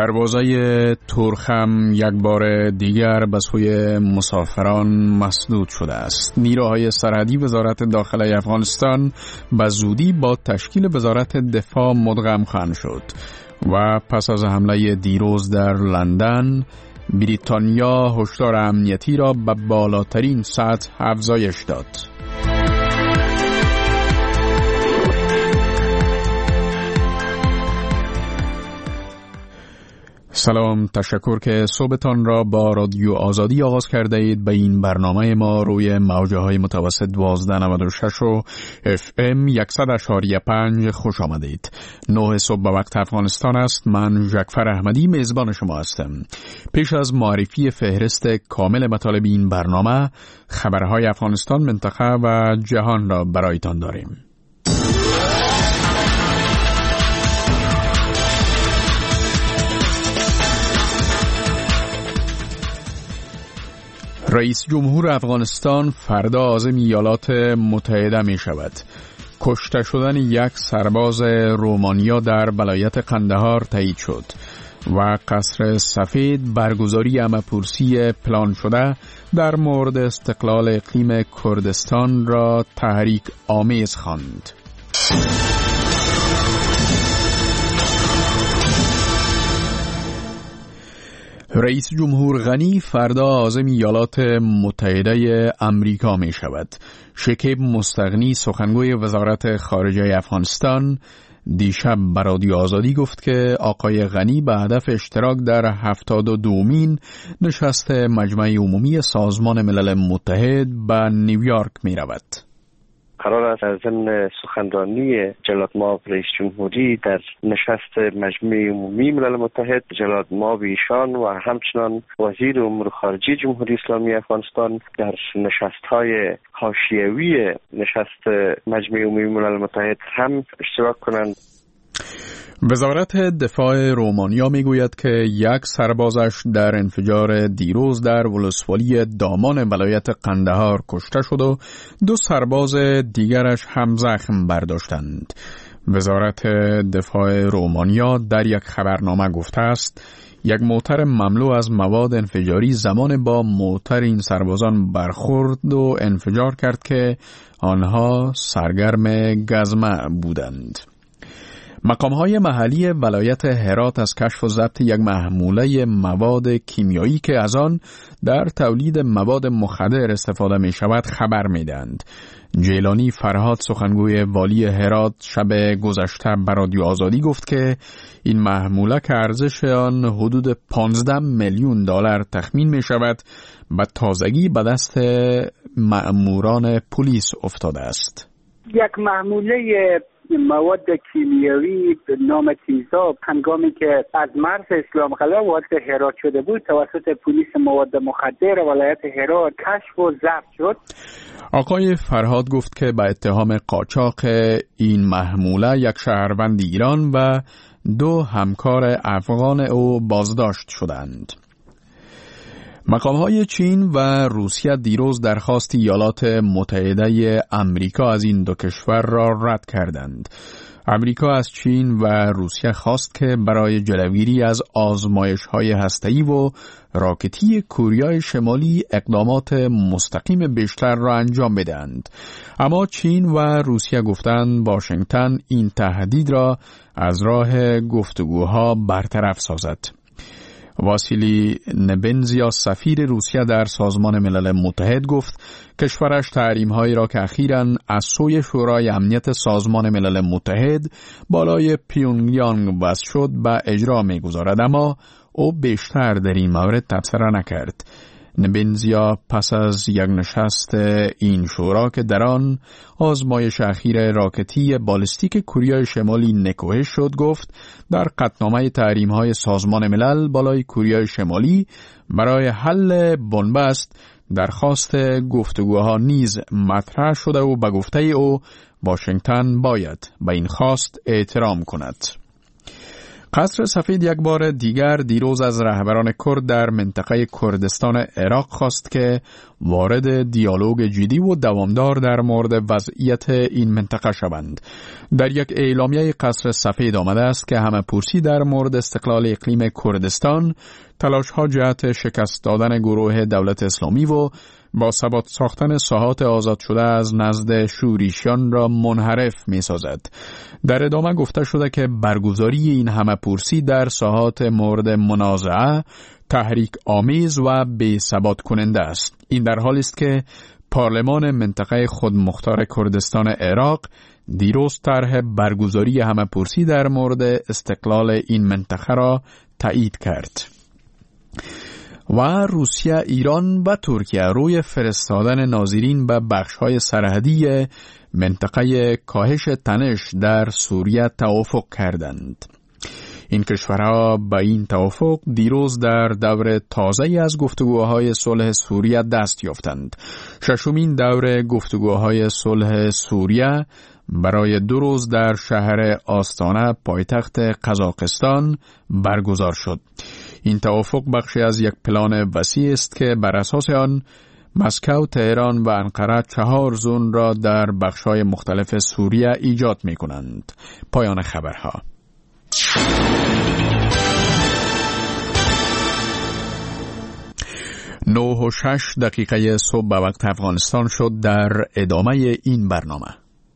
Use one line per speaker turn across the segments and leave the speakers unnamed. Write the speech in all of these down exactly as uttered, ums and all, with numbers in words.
دروازه ترخم یک بار دیگر به سوی مسافران مسدود شده است. نیروهای سرحدی وزارت داخله افغانستان به زودی با تشکیل وزارت دفاع مدغم خواهند شد و پس از حمله دیروز در لندن، بریتانیا هشدار امنیتی را به بالاترین سطح افزایش داد. سلام، تشکر که صبحتان را با رادیو آزادی آغاز کرده اید. به این برنامه ما روی موجه های متوسط دوازده نود و شش و اف ام صد و پنج خوش آمدید. نه صبح به وقت افغانستان است. من جعفر احمدی میزبان شما هستم. پیش از معرفی فهرست کامل مطالب این برنامه، خبرهای افغانستان، منطقه و جهان را برایتان داریم. رئیس جمهور افغانستان فردا عازم ایالات متحده می شود. کشته شدن یک سرباز رومانیا در ولایت قندهار تایید شد و قصر سفید برگزاری همه‌پرسی پلان شده در مورد استقلال اقلیم کردستان را تحریک آمیز خواند. رئیس جمهور غنی فردا عازم ایالات متحده امریکا می شود. شکیب مستغنی، سخنگوی وزارت خارجه افغانستان، دیشب به رادیو آزادی گفت که آقای غنی به هدف اشتراک در هفتاد و دومین نشست مجمع عمومی سازمان ملل متحد به نیویورک می رود.
قرار است از ضمن سخنرانی جلاد مآب رئیس جمهوری در نشست مجمع عمومی ملل متحد، جلاد مآب ایشان و همچنان وزیر امور خارجه جمهوری اسلامی افغانستان در نشست‌های حاشیه‌ای نشست مجمع عمومی ملل متحد هم اشتراک کنند.
وزارت دفاع رومانیا میگوید که یک سربازش در انفجار دیروز در ولسوالی دامان ولایت قندهار کشته شد و دو سرباز دیگرش هم زخم برداشتند. وزارت دفاع رومانیا در یک خبرنامه گفته است یک موتر مملو از مواد انفجاری زمان با موتر این سربازان برخورد و انفجار کرد که آنها سرگرم گزمه بودند. مقام‌های محلی ولایت هرات از کشف و ضبط یک محموله مواد کیمیایی که از آن در تولید مواد مخدر استفاده می شود خبر می دهند. جیلانی فرهاد، سخنگوی والی هرات، شب گذشته به رادیو آزادی گفت که این محموله که ارزش آن حدود پانزده میلیون دلار تخمین می شود به تازگی به دست مأموران پلیس افتاده است.
یک محموله مواد کیمیایی به نام تیزاب هنگامی که از مرز اسلام قلعه وارد هرات شده بود توسط پلیس مواد مخدر ولایت هرات کشف و ضبط شد.
آقای فرهاد گفت که به اتهام قاچاق این محموله یک شهروند ایران و دو همکار افغان او بازداشت شدند. مقام‌های چین و روسیه دیروز درخواست ایالات متحده امریکا از این دو کشور را رد کردند. امریکا از چین و روسیه خواست که برای جلوگیری از آزمایش‌های هسته‌ای و راکتی کوریای شمالی اقدامات مستقیم بیشتر را انجام بدهند. اما چین و روسیه گفتند واشنگتن این تهدید را از راه گفتگوها برطرف سازد. واسیلی نبنزیا، سفیر روسیه در سازمان ملل متحد، گفت کشورش تحریم‌هایی را که اخیراً از سوی شورای امنیت سازمان ملل متحد بالای پیونگیانگ وضع شد به اجرا می‌گذارد، اما او بیشتر در این مورد تبصره نکرد. نبنزیا پس از یک نشست این شورا که در آن آزمایش اخیر راکتی بالستیک کوریای شمالی نکوهش شد گفت در قطعنامه تحریم‌های سازمان ملل بالای کوریای شمالی برای حل بنبست درخواست گفتگوها نیز مطرح شده و به گفته او واشنگتن باید به این خواست احترام کند. قصر سفید یک بار دیگر دیروز از رهبران کرد در منطقه کردستان عراق خواست که وارد دیالوگ جدی و دوامدار در مورد وضعیت این منطقه شوند. در یک اعلامیه قصر سفید آمده است که همه پرسی در مورد استقلال اقلیم کردستان، تلاش‌ها جهت شکست دادن گروه دولت اسلامی و با ثبات ساختن ساحات آزاد شده از نزد شوریشیان را منحرف می سازد. در ادامه گفته شده که برگزاری این همه پرسی در ساحات مورد منازعه تحریک آمیز و بی ثبات کننده است. این در حالی است که پارلمان منطقه خودمختار کردستان عراق دیروز طرح برگزاری همه پرسی در مورد استقلال این منطقه را تایید کرد. و روسیه، ایران و ترکیه روی فرستادن ناظرین به بخش‌های سرحدی منطقه کاهش تنش در سوریه توافق کردند. این کشورها به این توافق دیروز در دور تازه‌ای از گفتگوهای صلح سوریه دست یافتند. ششمین دور گفتگوهای صلح سوریه برای دو روز در شهر آستانه پایتخت قزاقستان برگزار شد. این توافق بخشی از یک پلان وسیع است که بر اساس آن مسکو، تهران و انقره چهار زون را در بخش‌های مختلف سوریه ایجاد می‌کنند. پایان خبرها. نه و شش دقیقه صبح به وقت افغانستان شد. در ادامه این برنامه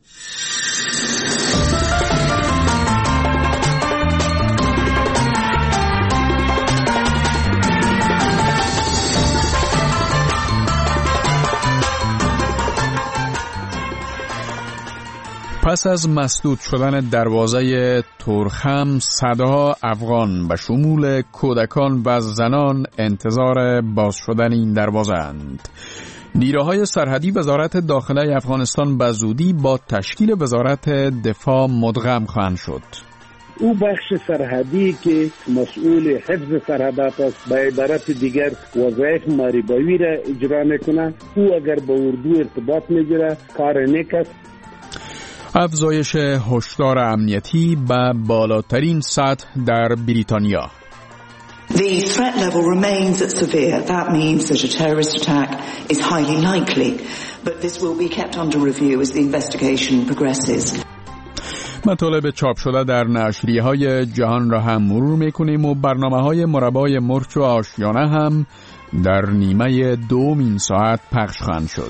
پس از مسدود شدن دروازه تورخم، صدها افغان به شمول کودکان و زنان انتظار باز شدن این دروازه اند. نیروهای سرحدی وزارت داخله افغانستان به زودی با تشکیل وزارت دفاع مدغم خواهند شد.
او بخش سرحدی که مسئول حفظ سرحدات است، به عبارت دیگر وظایف ماریباوی را اجرا میکنه. او اگر با اردو ارتباط میگیره کار نیک است.
افزایش هشدار امنیتی به بالاترین سطح در بریتانیا.
The threat level remains at severe. That means that a terrorist attack is highly likely, but this will be kept under review as the investigation progresses.
مطالب چاپ شده در نشریه‌های جهان را هم مرور می‌کنیم و برنامه‌های مربای مرچ و آشیانه هم در نیمه دوم این ساعت پخش خواهند شد.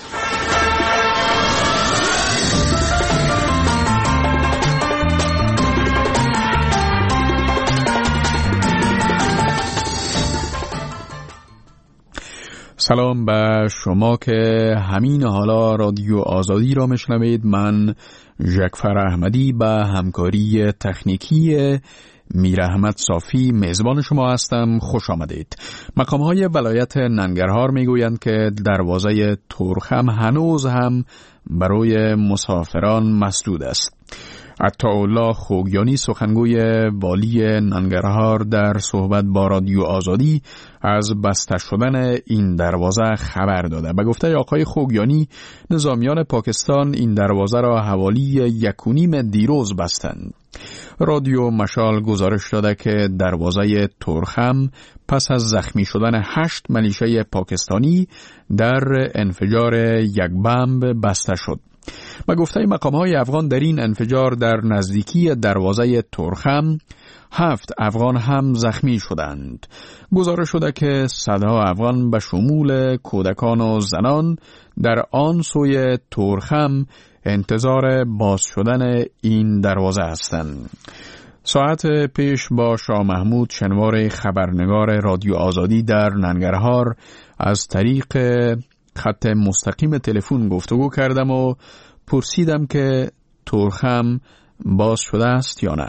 سلام به شما که همین حالا رادیو آزادی را میشنوید. من ژکفر احمدی به همکاری تکنیکی میر احمد صافی میزبان شما هستم. خوش آمدید. مقام‌های ولایت ننگرهار میگویند که دروازه تورخم هنوز هم برای مسافران مسدود است. عطاالله خوگیانی سخنگوی والی ننگرهار در صحبت با رادیو آزادی از بسته شدن این دروازه خبر داده. به گفته آقای خوگیانی، نظامیان پاکستان این دروازه را حوالی یک و نیم دیروز بستند. رادیو مشال گزارش داده که دروازه تورخم پس از زخمی شدن هشت ملیشه پاکستانی در انفجار یک بمب بسته شد. به گفته مقام‌های افغان در این انفجار در نزدیکی دروازه تورخم هفت افغان هم زخمی شدند. گزارش شده که صدها افغان به شمول کودکان و زنان در آن سوی تورخم انتظار باز شدن این دروازه هستند. ساعت پیش با شاه محمود شنوار خبرنگار رادیو آزادی در ننگرهار از طریق خط مستقیم تلفن گفتگو کردم و پرسیدم که تورخم باز شده است یا نه.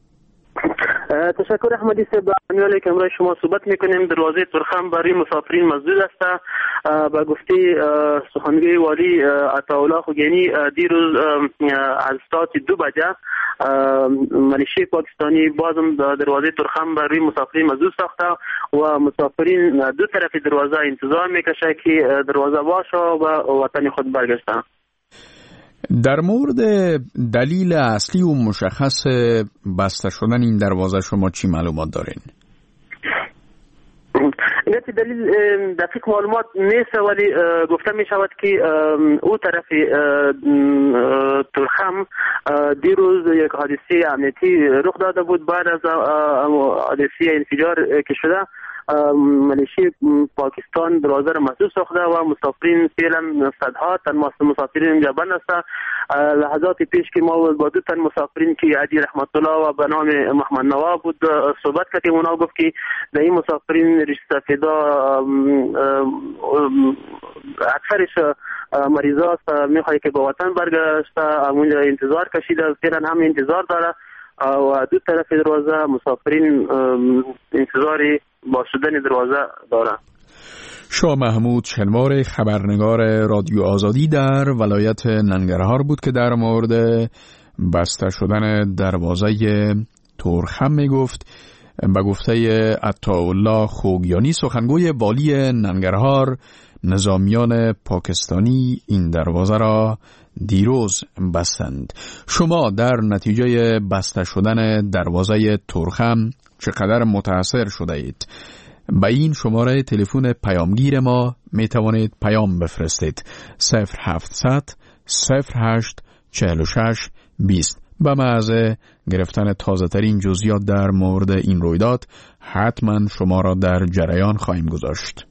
تشکر احمدی صاحب. میاله که امروز شما صحبت میکنیم. دروازه تورخم برای مسافرین مسدود است. با گفته سخنگوی والی عطاالله خوگیانی، دیروز از ساعت دو بجه ملیشه پاکستانی بازم دروازه تورخم برای مسافرین مسدود ساخته و مسافرین دو طرف دروازه انتظار میکشه که دروازه باشه و وطن خود برگشتن.
در مورد دلیل اصلی و مشخص بسته شدن این دروازه شما چی معلومات دارین؟
این دلیل دقیق معلومات نیست، ولی گفته می شود که او طرف تورخم دیروز یک حادثه امنیتی رخ داده بود. بعد از حادثه انفجار که شده ملیشی پاکستان دروازه را محدود ساخته و مسافرین فعلا صدها تن مسافرین اینجا بند است. لحظات پیش که ما با دو تن مسافرین که علی رحمت الله و به نام محمد نواب بود صحبت کردیم، اونا گفت که در این مسافرین ریش سفیدا اکثرش مریضا است، میخواد که به وطن برگشته، اونجا انتظار کشیده، فعلا هم انتظار داره و دو طرف دروازه مسافرین انتظاری با شدن دروازه داره.
شاه محمود شنوار خبرنگار رادیو آزادی در ولایت ننگرهار بود که در مورد بسته شدن دروازه تورخم می گفت. به گفته عطاالله خوگیانی سخنگوی والی ننگرهار، نظامیان پاکستانی این دروازه را دیروز بستند. شما در نتیجه بسته شدن دروازه تورخم چقدر متاثر شده اید؟ به این شماره تلفن پیامگیر ما می توانید پیام بفرستید: صفر هفتصد صفر هشت چهل و شش بیست. به محض گرفتن تازه ترین جزئیات در مورد این رویداد حتما شما را در جریان خواهیم گذاشت.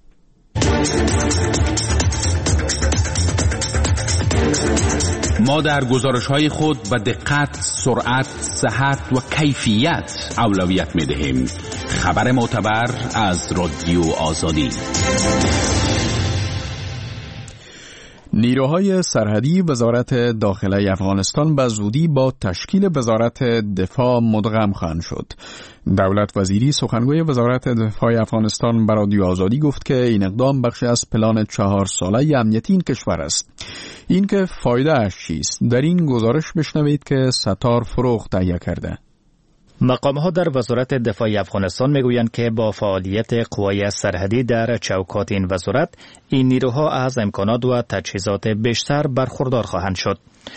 ما در گزارش‌های خود به دقت، سرعت، صحت و کیفیت اولویت می‌دهیم. خبر معتبر از رادیو آزادی.
نیروهای سرحدی وزارت داخله افغانستان به زودی با تشکیل وزارت دفاع مدغم خواهند شد. دولت وزیری سخنگوی وزارت دفاع افغانستان به رادیو آزادی گفت که این اقدام بخشی از پلان چهار ساله امنیتی این کشور است. این که فایده اش چیست؟ در این گزارش بشنوید که ستار فروغ تهیه کرده.
مقام‌ها در وزارت دفاع افغانستان میگویند که با فعالیت قوای سرحدی در چوکات این وزارت، این نیروها از امکانات و تجهیزات بیشتر برخوردار خواهند شد.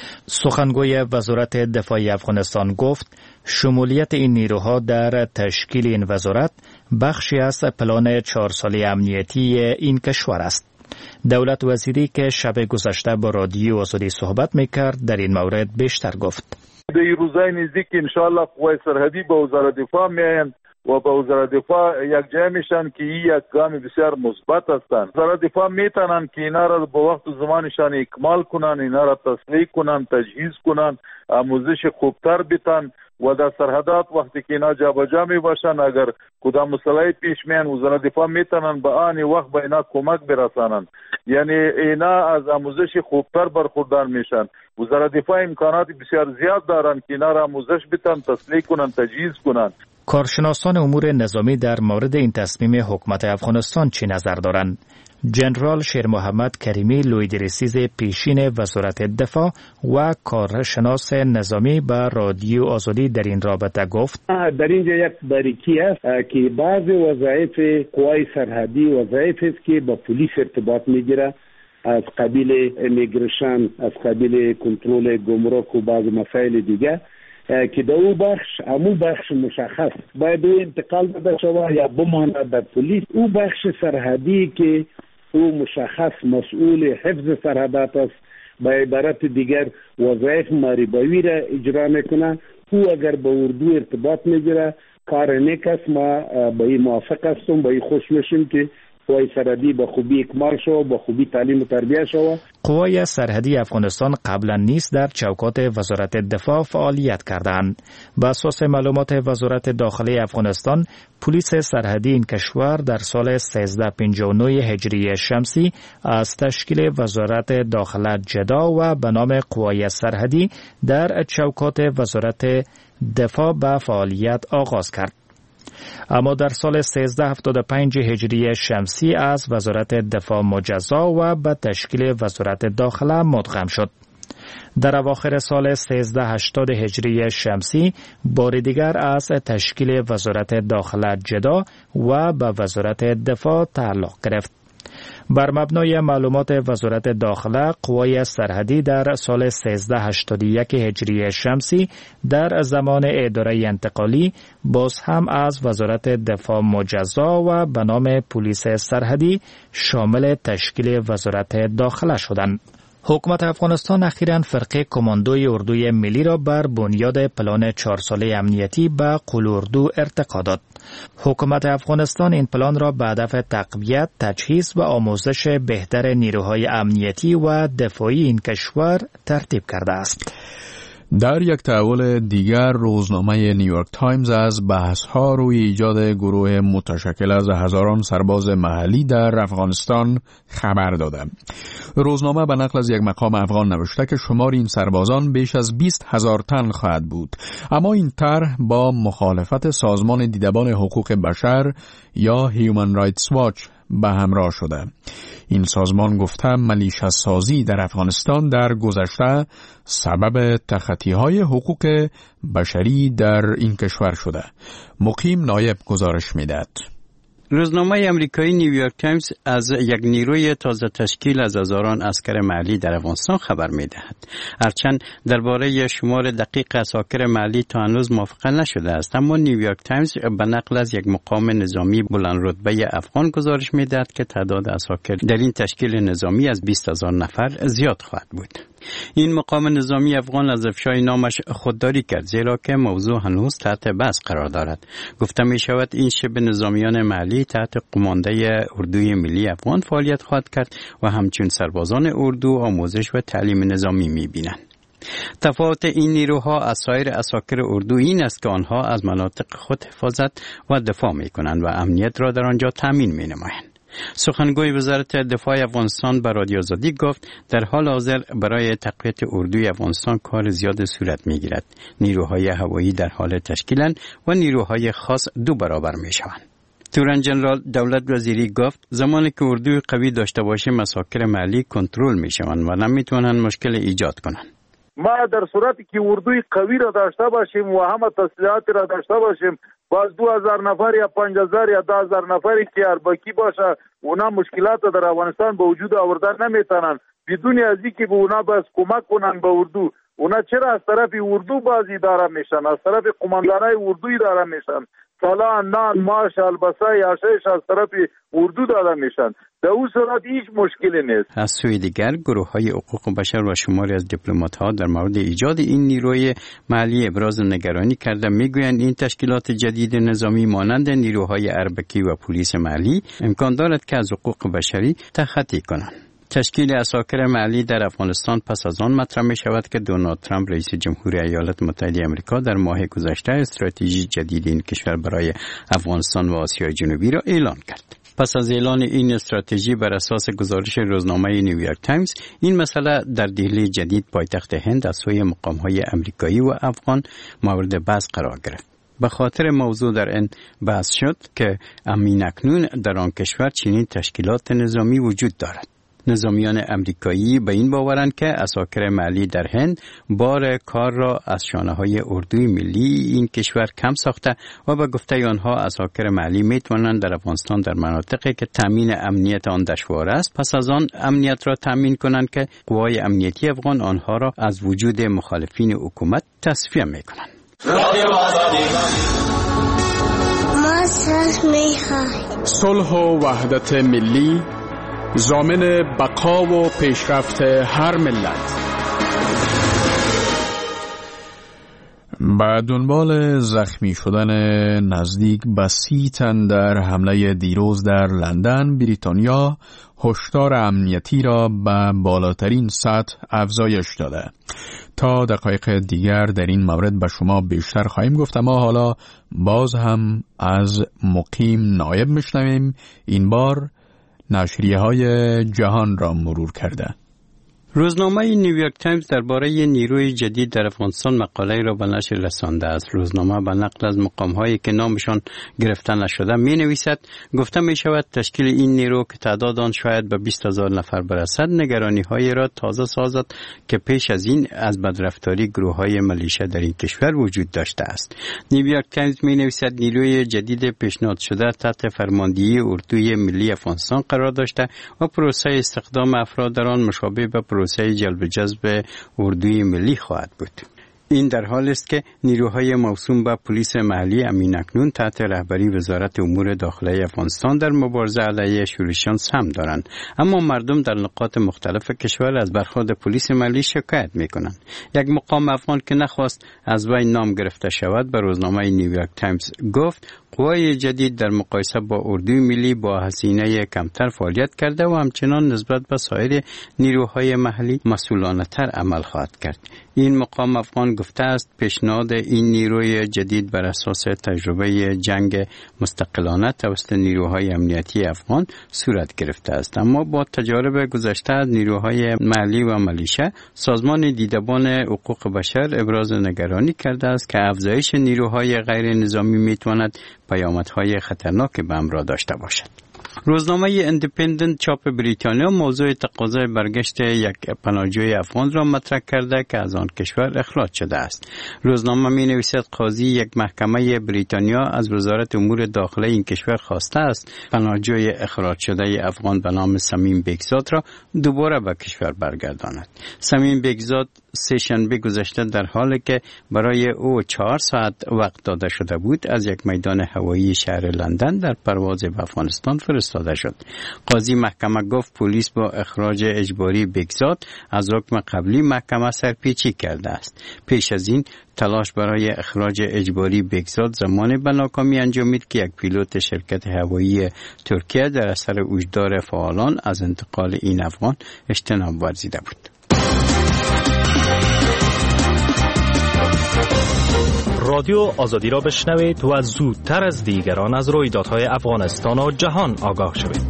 سخنگوی وزارت دفاع افغانستان گفت شمولیت این نیروها در تشکیل این وزارت بخشی از پلان چهار ساله امنیتی این کشور است. دولت وزیری که شب گذشته با رادیو آزادی صحبت میکرد در این مورد بیشتر گفت.
در این روزهای نزدیک انشاءالله قوای سرحدی با وزارت دفاع میآیند و با وزارت دفاع یک جای میشن که این یک گام بسیار مثبت هستند. وزارت دفاع میتونن که اینا را با وقت و زمانشان اکمال کنن، اینا را تصلیح کنن، تجهیز کنن، آموزش خوبتر بیتن و در سرحدات وقتی که اینا جابجا می باشن اگر کدام مسئله پیش میان وزارت دفاع میتونن به آن وقت به اینا کمک برسانن. یعنی اینا از آموزش خوبتر برخوردار میشن. وزارت دفاع امکانات بسیار زیاد دارن که اینا را آموزش بیتن، تصلیح کنن، تجهیز کنن.
کارشناسان امور نظامی در مورد این تصمیم حکومت افغانستان چی نظر دارند؟ جنرال شیر محمد کریمی لویدرسیز پیشین وزارت دفاع و کارشناس نظامی به رادیو آزادی در این رابطه گفت
در اینجا یک باریکی است که بعض وظایف قوای سرحدی وظایفی است که با پلیس ارتباط میگیره، از قبیل امیگریشن، از قبیل کنترل گمرک و بعض مسائل دیگه که در او بخش امو بخش مشخص باید او انتقال داده شود یا بماند در پلیس. او بخش سرحدی که او مشخص مسئول حفظ سرحدات است، به عبارت دیگر وظایف ماریبایی را اجرا میکنه. او اگر با اردو ارتباط میگیره کار نیک است. ما با این موافق هستم، با این خوش میشیم که قوای سرحدی با خوبی اکمال شو، با خوبی تعلیم و تربیت شو.
قوای سرحدی افغانستان قبلا نیز در چوکات وزارت دفاع فعالیت کردند. بر اساس معلومات وزارت داخله افغانستان، پلیس سرحدی این کشور در سال سیزده پنجاه و نه هجری شمسی از تشکیل وزارت داخله جدا و به نام قوای سرحدی در چوکات وزارت دفاع به فعالیت آغاز کرد. اما در سال سیزده هفتاد و پنج هجری شمسی از وزارت دفاع مجزا و به تشکیل وزارت داخله مدغم شد. در اواخر سال سیزده هشتاد هجری شمسی بار دیگر از تشکیل وزارت داخله جدا و به وزارت دفاع تعلق گرفت. بر مبنای معلومات وزارت داخله، قوای سرحدی در سال سیزده هشتاد و یک هجری شمسی در زمان اداره انتقالی باز هم از وزارت دفاع مجزا و به نام پلیس سرحدی شامل تشکیل وزارت داخله شدند. حکومت افغانستان اخیراً فرقه کماندوی اردوی ملی را بر بنیاد پلان چهار ساله امنیتی به قلاردو ارتقا داد. حکومت افغانستان این پلان را به هدف تقویت، تجهیز و آموزش بهتر نیروهای امنیتی و دفاعی این کشور ترتیب کرده است.
در یک تحول دیگر، روزنامه نیویورک تایمز از بحث‌ها روی ایجاد گروه متشکل از هزاران سرباز محلی در افغانستان خبر داده. روزنامه به نقل از یک مقام افغان نوشته که شمار این سربازان بیش از بیست هزار تن خواهد بود، اما این طرح با مخالفت سازمان دیدبان حقوق بشر یا هیومن رایتس واچ به همراه شده. این سازمان گفته ملیشه سازی در افغانستان در گذشته سبب تخطی‌های حقوق بشری در این کشور شده. مقیم نایب گزارش می‌دهد.
روزنامه امریکایی نیویورک تایمز از یک نیروی تازه تشکیل از هزاران عسکر محلی در افغانستان خبر می‌دهد. هرچند درباره شمار دقیق عساکر محلی تا هنوز موافقه نشده است، اما نیویورک تایمز به نقل از یک مقام نظامی بلند رتبه افغان گزارش می‌دهد که تعداد عساکر در این تشکیل نظامی از بیست هزار نفر زیاد خواهد بود. این مقام نظامی افغان از افشای نامش خودداری کرد، زیرا که موضوع هنوز تحت بحث قرار دارد. گفته می شود این شبه نظامیان محلی تحت قمانده اردوی ملی افغان فعالیت خواهد کرد و همچون سربازان اردو آموزش و تعلیم نظامی می بینند. تفاوت این نیروها از سایر عساکر اردو این است که آنها از مناطق خود حفاظت و دفاع می کنند و امنیت را در آنجا تامین می نمایند. سخنگوی وزارت دفاع افغانستان به رادیو آزادی گفت در حال حاضر برای تقویت اردوی افغانستان کار زیاد صورت می‌گیرد. نیروهای هوایی در حال تشکیلند و نیروهای خاص دو برابر می‌شوند. تورن جنرال دولت وزیری گفت زمانی که اردوی قوی داشته باشیم عساکر محلی کنترل می‌شوند و نمی‌توانند مشکل ایجاد کنند.
ما در صورتی که اردوی قوی را داشته باشیم و همه تسلیحات را داشته باشیم، باز دو هزار نفر یا پنج هزار یا ده هزار نفری که اربکی باشه اونا مشکلات در افغانستان به وجود آوردن نمیتونن بدون از اینکه به اونا بس کمک کنن به اردو. اونا چرا از طرف اردو باز اداره میشن، از طرف قماندانای اردو اداره میشن، سالا نان ماش البسه یاشش از طرف اردو داده میشن. در اون صورت هیچ مشکلی نیست.
از سوی دیگر گروه های حقوق بشر و شماری از دیپلمات ها در مورد ایجاد این نیروی محلی ابراز نگرانی کرده. میگویند این تشکیلات جدید نظامی مانند نیروهای اربکی و پلیس محلی امکان دارد که از حقوق بشری تخطی کنند. تشکیل عساکر محلی در افغانستان پس از آن مطرح می شود که دونالد ترامپ رئیس جمهوری ایالات متحده آمریکا در ماه گذشته استراتژی جدید این کشور برای افغانستان و آسیای جنوبی را اعلان کرد. پس از اعلان این استراتژی بر اساس گزارش روزنامه نیویورک تایمز، این مسئله در دهلی جدید پایتخت هند از سوی مقام‌های آمریکایی و افغان مورد بحث قرار گرفت. به خاطر موضوع در این بحث شد که امین اکنون در آن کشور چنین تشکیلات نظامی وجود دارد. نظامیان امریکایی به این باورند که عساکر محلی در هند بار کار را از شانه‌های اردوی ملی این کشور کم ساخته و به گفته آنها عساکر محلی میتوانند در افغانستان در مناطقی که تامین امنیت آن دشوار است پس از آن امنیت را تامین کنند که قوای امنیتی افغان آنها را از وجود مخالفین حکومت تصفیه میکنند.
ما صلح میخواهیم.
صلح و وحدت ملی ضامن بقا و پیشرفت هر ملت. به دنبال زخمی شدن نزدیک به سی تن در حمله دیروز در لندن، بریتانیا هشدار امنیتی را به بالاترین سطح افزایش داده. تا دقایق دیگر در این مورد به شما بیشتر خواهیم گفت، اما حالا باز هم از مقیم نایب میشنویم. این بار نشریه های جهان را مرور کرده.
روزنامه نیویورک تایمز درباره نیروی جدید در افغانستان مقاله را به نشر رسانده است. روزنامه به نقل از مقام‌هایی که نامشان گرفته نشده می‌نویسد گفته می‌شود تشکیل این نیرو که تعداد آن شاید به بیست هزار نفر برسد نگرانی‌هایی را تازه سازد که پیش از این از بدرفتاری گروه‌های ملیشه در این کشور وجود داشته است. نیویورک تایمز می‌نویسد نیروی جدید پیشنهاد شده تحت فرماندهی اردوی ملی افغانستان قرار داشته و پروسه استخدام افراد در آن مشابه به پروسه جلب جذب اردوی ملی خواهد بود. این در حال است که نیروهای موسوم به پلیس محلی امین اکنون تحت رهبری وزارت امور داخلی افغانستان در مبارزه علیه شورشیان سهم دارند، اما مردم در نقاط مختلف کشور از برخورد پلیس محلی شکایت می‌کنند. یک مقام افغان که نخواست از وی نام گرفته شود به روزنامه نیویورک تایمز گفت قوای جدید در مقایسه با اردوی ملی با هزینه کمتر فعالیت کرده و همچنان نسبت به سایر نیروهای محلی مسئولانه تر عمل خواهد کرد. این مقام افغان گفته است پیشنهاد این نیروی جدید بر اساس تجربه جنگ مستقلانه توسط نیروهای امنیتی افغان صورت گرفته است، اما با تجارب گذشته از نیروهای محلی و ملیشه سازمان دیدبان حقوق بشر ابراز نگرانی کرده است که افزایش نیروهای غیر نظامی میتواند پیامدهای خطرناک به همراه داشته باشد. روزنامه ایندیپندنت چاپ بریتانیا موضوع تقاضای برگشت یک پناهجوی افغان را مطرح کرده که از آن کشور اخراج شده است. روزنامه می نویسد قاضی یک محکمه بریتانیا از وزارت امور داخلی این کشور خواسته است پناهجوی اخراج شده افغان به نام سمیم بیگزاد را دوباره به کشور برگرداند. سمیم بیگزاد سه شنبه گذشته در حالی که برای او چهار ساعت وقت داده شده بود از یک میدان هوایی شهر لندن در پرواز به افغانستان فرستاده شد. قاضی محکمه گفت پلیس با اخراج اجباری بیگزاد از حکم قبلی محکمه سرپیچی کرده است. پیش از این تلاش برای اخراج اجباری بیگزاد زمانی به ناکامی انجامید که یک پیلوت شرکت هوایی ترکیه در اثر وجدار فعالان از انتقال این افغان اجتناب ورزیده بود.
رادیو آزادی را بشنوید و زودتر از دیگران از رویدادهای افغانستان و جهان آگاه شوید.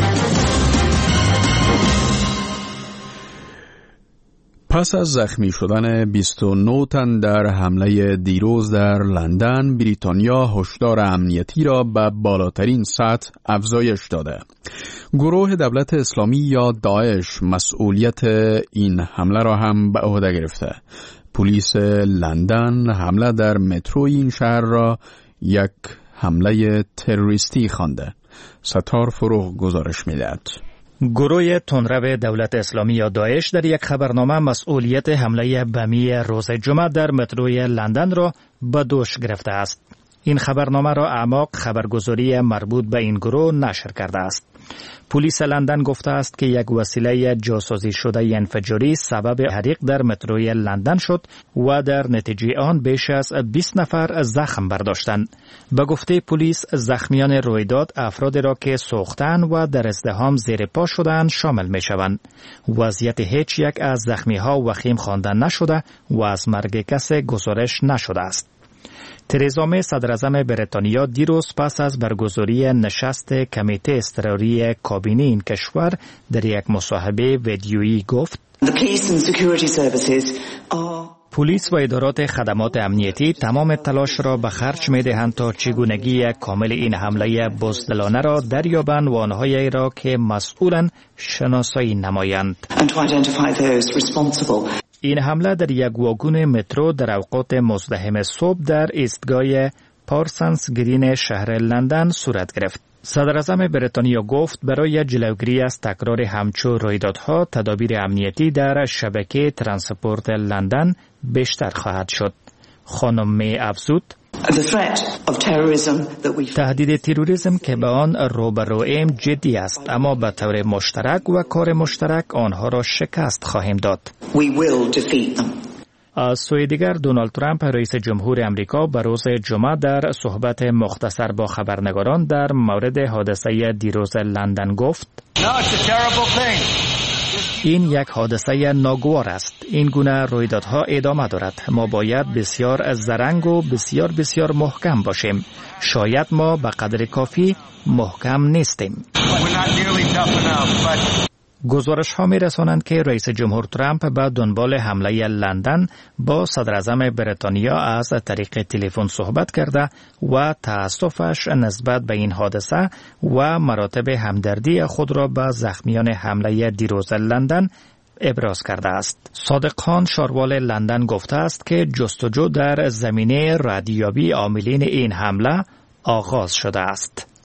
پس از زخمی شدن بیست و نه تن در حمله دیروز در لندن، بریتانیا هشدار امنیتی را به بالاترین سطح افزایش داده. گروه دولت اسلامی یا داعش مسئولیت این حمله را هم به عهده گرفته. پلیس لندن حمله در مترو این شهر را یک حمله تروریستی خوانده. ستار فروغ گزارش می‌دهد.
گروه تندرو دولت اسلامی یا داعش در یک خبرنامه مسئولیت حمله بمی روز جمعه در متروی لندن را به دوش گرفته است. این خبرنامه را اعماق خبرگزاری مربوط به این گروه نشر کرده است. پلیس لندن گفته است که یک وسیله جاسوسی شده انفجاری سبب حریق در متروی لندن شد و در نتیجه آن بیش از بیست نفر زخم برداشتند. به گفته پلیس زخمیان رویداد افرادی را که سوختند و در ازدحام زیر پا شدند شامل می شوند. وضعیت هیچ یک از زخمی‌ها وخیم خوانده نشده و از مرگ کسی گزارش نشده است. ترزا می صدراعظم بریتانیا دیروز پس از برگزاری نشست کمیته اضطراری کابینه این کشور در یک مصاحبه ویدیویی گفت پلیس و ادارات خدمات امنیتی تمام تلاش را به خرج می دهند تا چگونگی کامل این حمله بزدلانه را دریابند و آنهایی را که مسئولند شناسایی نمایند. این حمله در یک واگن مترو در اوقات مزدحم صبح در ایستگاه پارسنس گرین شهر لندن صورت گرفت. صدراعظم بریتانیا گفت برای جلوگیری از تکرار همچو رویدادها تدابیر امنیتی در شبکه ترانسپورت لندن بیشتر خواهد شد. خانم می افزود تهدید تروریسم که به آن روبرویم جدی است، اما به طور مشترک و کار مشترک آنها را شکست خواهیم داد. از سوی دیگر دونالد ترامپ رئیس جمهور امریکا به روز جمعه در صحبت مختصر با خبرنگاران در مورد حادثه دیروز لندن گفت این یک حادثه ناگوار است. این گونه رویدادها ادامه دارد. ما باید بسیار زرنگ و بسیار بسیار محکم باشیم. شاید ما به قدر کافی محکم نیستیم. گزارش ها می رسانند که رئیس جمهور ترامپ به دنبال حمله لندن با صدر اعظم بریتانیا از طریق تلفن صحبت کرده و تأسفش نسبت به این حادثه و مراتب همدردی خود را به زخمیان حمله دیروز لندن ابراز کرده است. صادق خان شاروال لندن گفته است که جستجو در زمینه ردیابی عاملین این حمله آغاز شده است.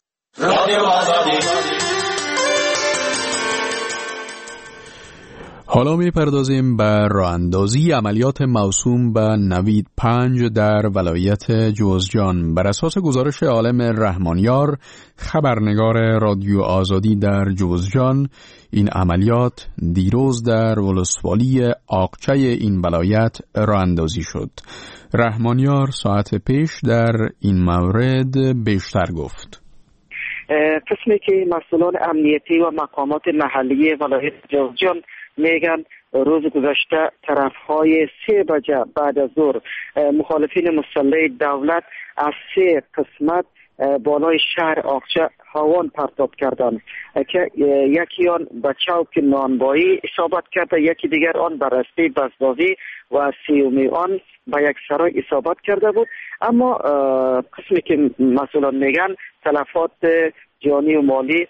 حالا می پردازیم به راه اندازی عملیات موسوم به نوید پنج در ولایت جوزجان. بر اساس گزارش عالم رحمانیار، خبرنگار رادیو آزادی در جوزجان، این عملیات دیروز در ولسوالی آقچه این ولایت راه اندازی شد. رحمانیار ساعت پیش در این مورد بیشتر گفت.
قسمی که مسئولان امنیتی و مقامات محلی ولایت جوزجان میگن روز گذشته طرفهای سه بجه بعد از ظهر مخالفین مسلح دولت از سه قسمت بالای شهر آقچه هاون پرتاب کردند که یکی آن به چوک نانبایی اصابت کرده، یکی دیگر آن به رسته بسبازی و سیومی آن به یک سرای اصابت کرده بود. اما قسمی که مسئولان میگن تلفات جانی و مالی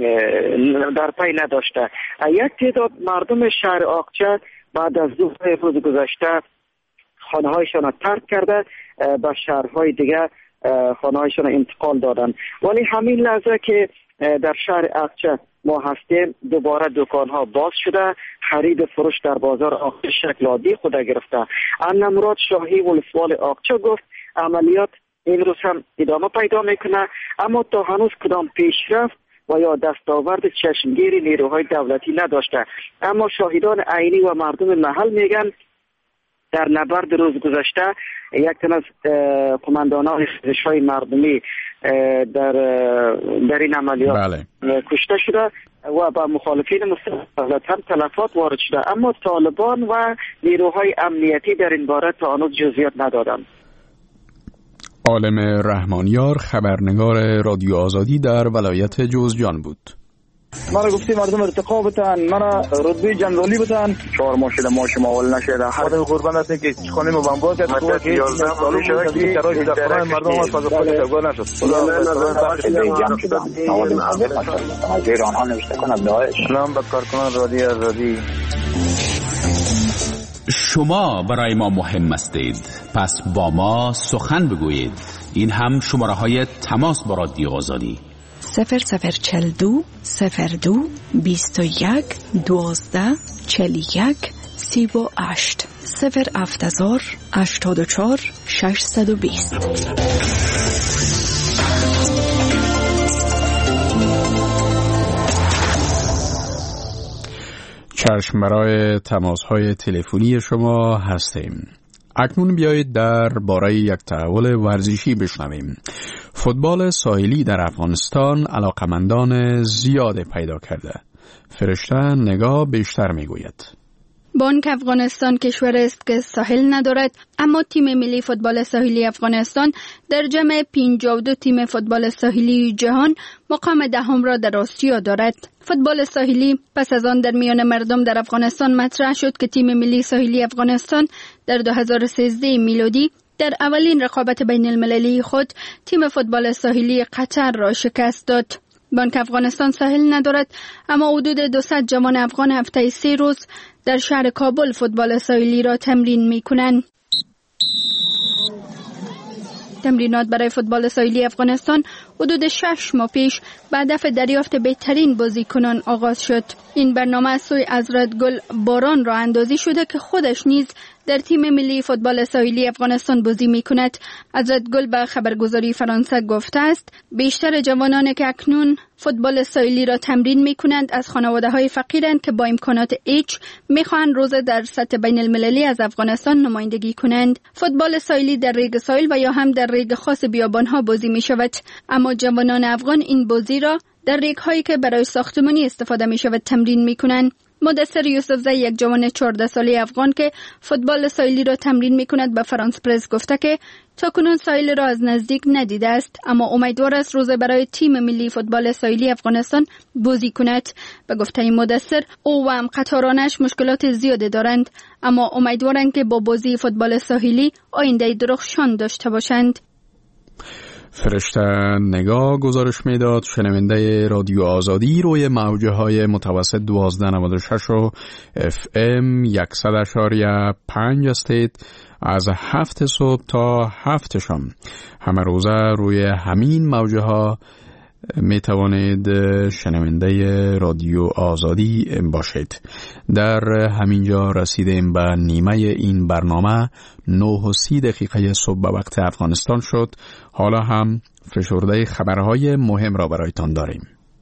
در پی نداشته. یک تعداد مردم شهر آقچه بعد از ظهر روز گذشته خانه هایشان را ترک کرده به شهرهای دیگه خانه هایشان انتقال دادن، ولی همین لحظه که در شهر آقچه ما هستیم دوباره دکان ها باز شده، خرید فروش در بازار آقچه شکل عادی خود گرفته. انمراد شاهی ولسوال آقچه گفت عملیات این روز هم ادامه پیدا میکنه، اما تا هنوز کدام پیشرفت و یا دستاورد چشمگیری نیروهای دولتی نداشته. اما شاهدان عینی و مردم محل میگن در نبرد روز گذشته یک تن از قماندانان ارتشای مردمی در در این عملیات
بله.
کشته شده و با مخالفین مسلح هم تلفات وارد شده، اما طالبان و نیروهای امنیتی در این باره تا هنوز جزئیات ندادند.
عالم رحمانیار خبرنگار رادیو آزادی در ولایت جوزجان بود.
مرا گفتی مردم ارتقا بتن، مرا رتبه جنرالی بتن، چهار ماه شده ما شما اول نشده. خدا قربان هستیم که خانه ما بمبار کرد تو که یازده سال شده که شرایط در خانه مردم ما فاز خود تگاه نشد. خدا جمع شده. از ایران ها نوشته کنه داعش. سلام به کارکنان رادیو آزادی.
شما برای ما مهم هستید، پس با ما سخن بگویید. این هم شماره های تماس با رادیو آزادی:
صفر صفر چل دو صفر دو بیست و یک دوازده چل یک سی و هشت صفر افتزار اشتاد و چار ششصد و بیست.
چشم برای تماس‌های تلفنی شما هستیم. اکنون بیایید در باره یک تحول ورزشی بشنویم. فوتبال ساحلی در افغانستان علاقمندان زیاد پیدا کرده. فرشته نگاه بیشتر میگوید.
بانک افغانستان کشور است که ساحل ندارد، اما تیم ملی فوتبال ساحلی افغانستان در جمع پنجاه و دو تیم فوتبال ساحلی جهان مقام دهم را در آسیا دارد. فوتبال ساحلی پس از آن در میان مردم در افغانستان مطرح شد که تیم ملی ساحلی افغانستان در دو هزار و سیزده میلادی در اولین رقابت بین المللی خود تیم فوتبال ساحلی قطر را شکست داد. بانک افغانستان ساحل ندارد، اما حدود دویست جوان افغان هفته سه روز در شهر کابل فوتبال ساحلی را تمرین می کنند. تمرینات برای فوتبال ساحلی افغانستان حدود شش ماه پیش به هدف دریافت بهترین بازیکنان آغاز شد. این برنامه از سوی حضرت گل باران راه اندازی شده که خودش نیز در تیم ملی فوتبال ساحلی افغانستان بازی می کند. حضرت گل به خبرگزاری فرانسه گفته است بیشتر جوانانی که اکنون فوتبال ساحلی را تمرین می کنند از خانواده های فقیرند که با امکانات ایچ می خواهند روزه در سطح بین المللی از افغانستان نمایندگی کنند. فوتبال ساحلی در ریگ ساحل و یا هم در ریگ خاص بیابان ها بازی می شود، اما جوانان افغان این بازی را در ریگ هایی که برای ساختمانی استفاده می شود تمرین می کنند. مدثر یوسفزی، یک جوان چهارده ساله افغان که فوتبال ساحلی را تمرین می‌کند، به فرانس پرس گفته که تاکنون ساحل را از نزدیک ندیده است، اما امیدوار است روز برای تیم ملی فوتبال ساحلی افغانستان بازی کند. به گفته مدثر، او و هم قطارانش مشکلات زیادی دارند، اما امیدوارند که با بازی فوتبال ساحلی آینده درخشان داشته باشند.
فرشته نگاه گزارش میداد شنونده رادیو آزادی روی موجه های متوسط دوازده نود و شش و اف ام صد و اشاریه پنج استید از هفت صبح تا هفت شام همه روزه روی همین موجه ها می توانید شنونده رادیو آزادی باشید. در همینجا رسیدیم به نیمه این برنامه. نه و سی دقیقه صبح به وقت افغانستان شد. حالا هم فشرده خبرهای مهم را برایتان داریم.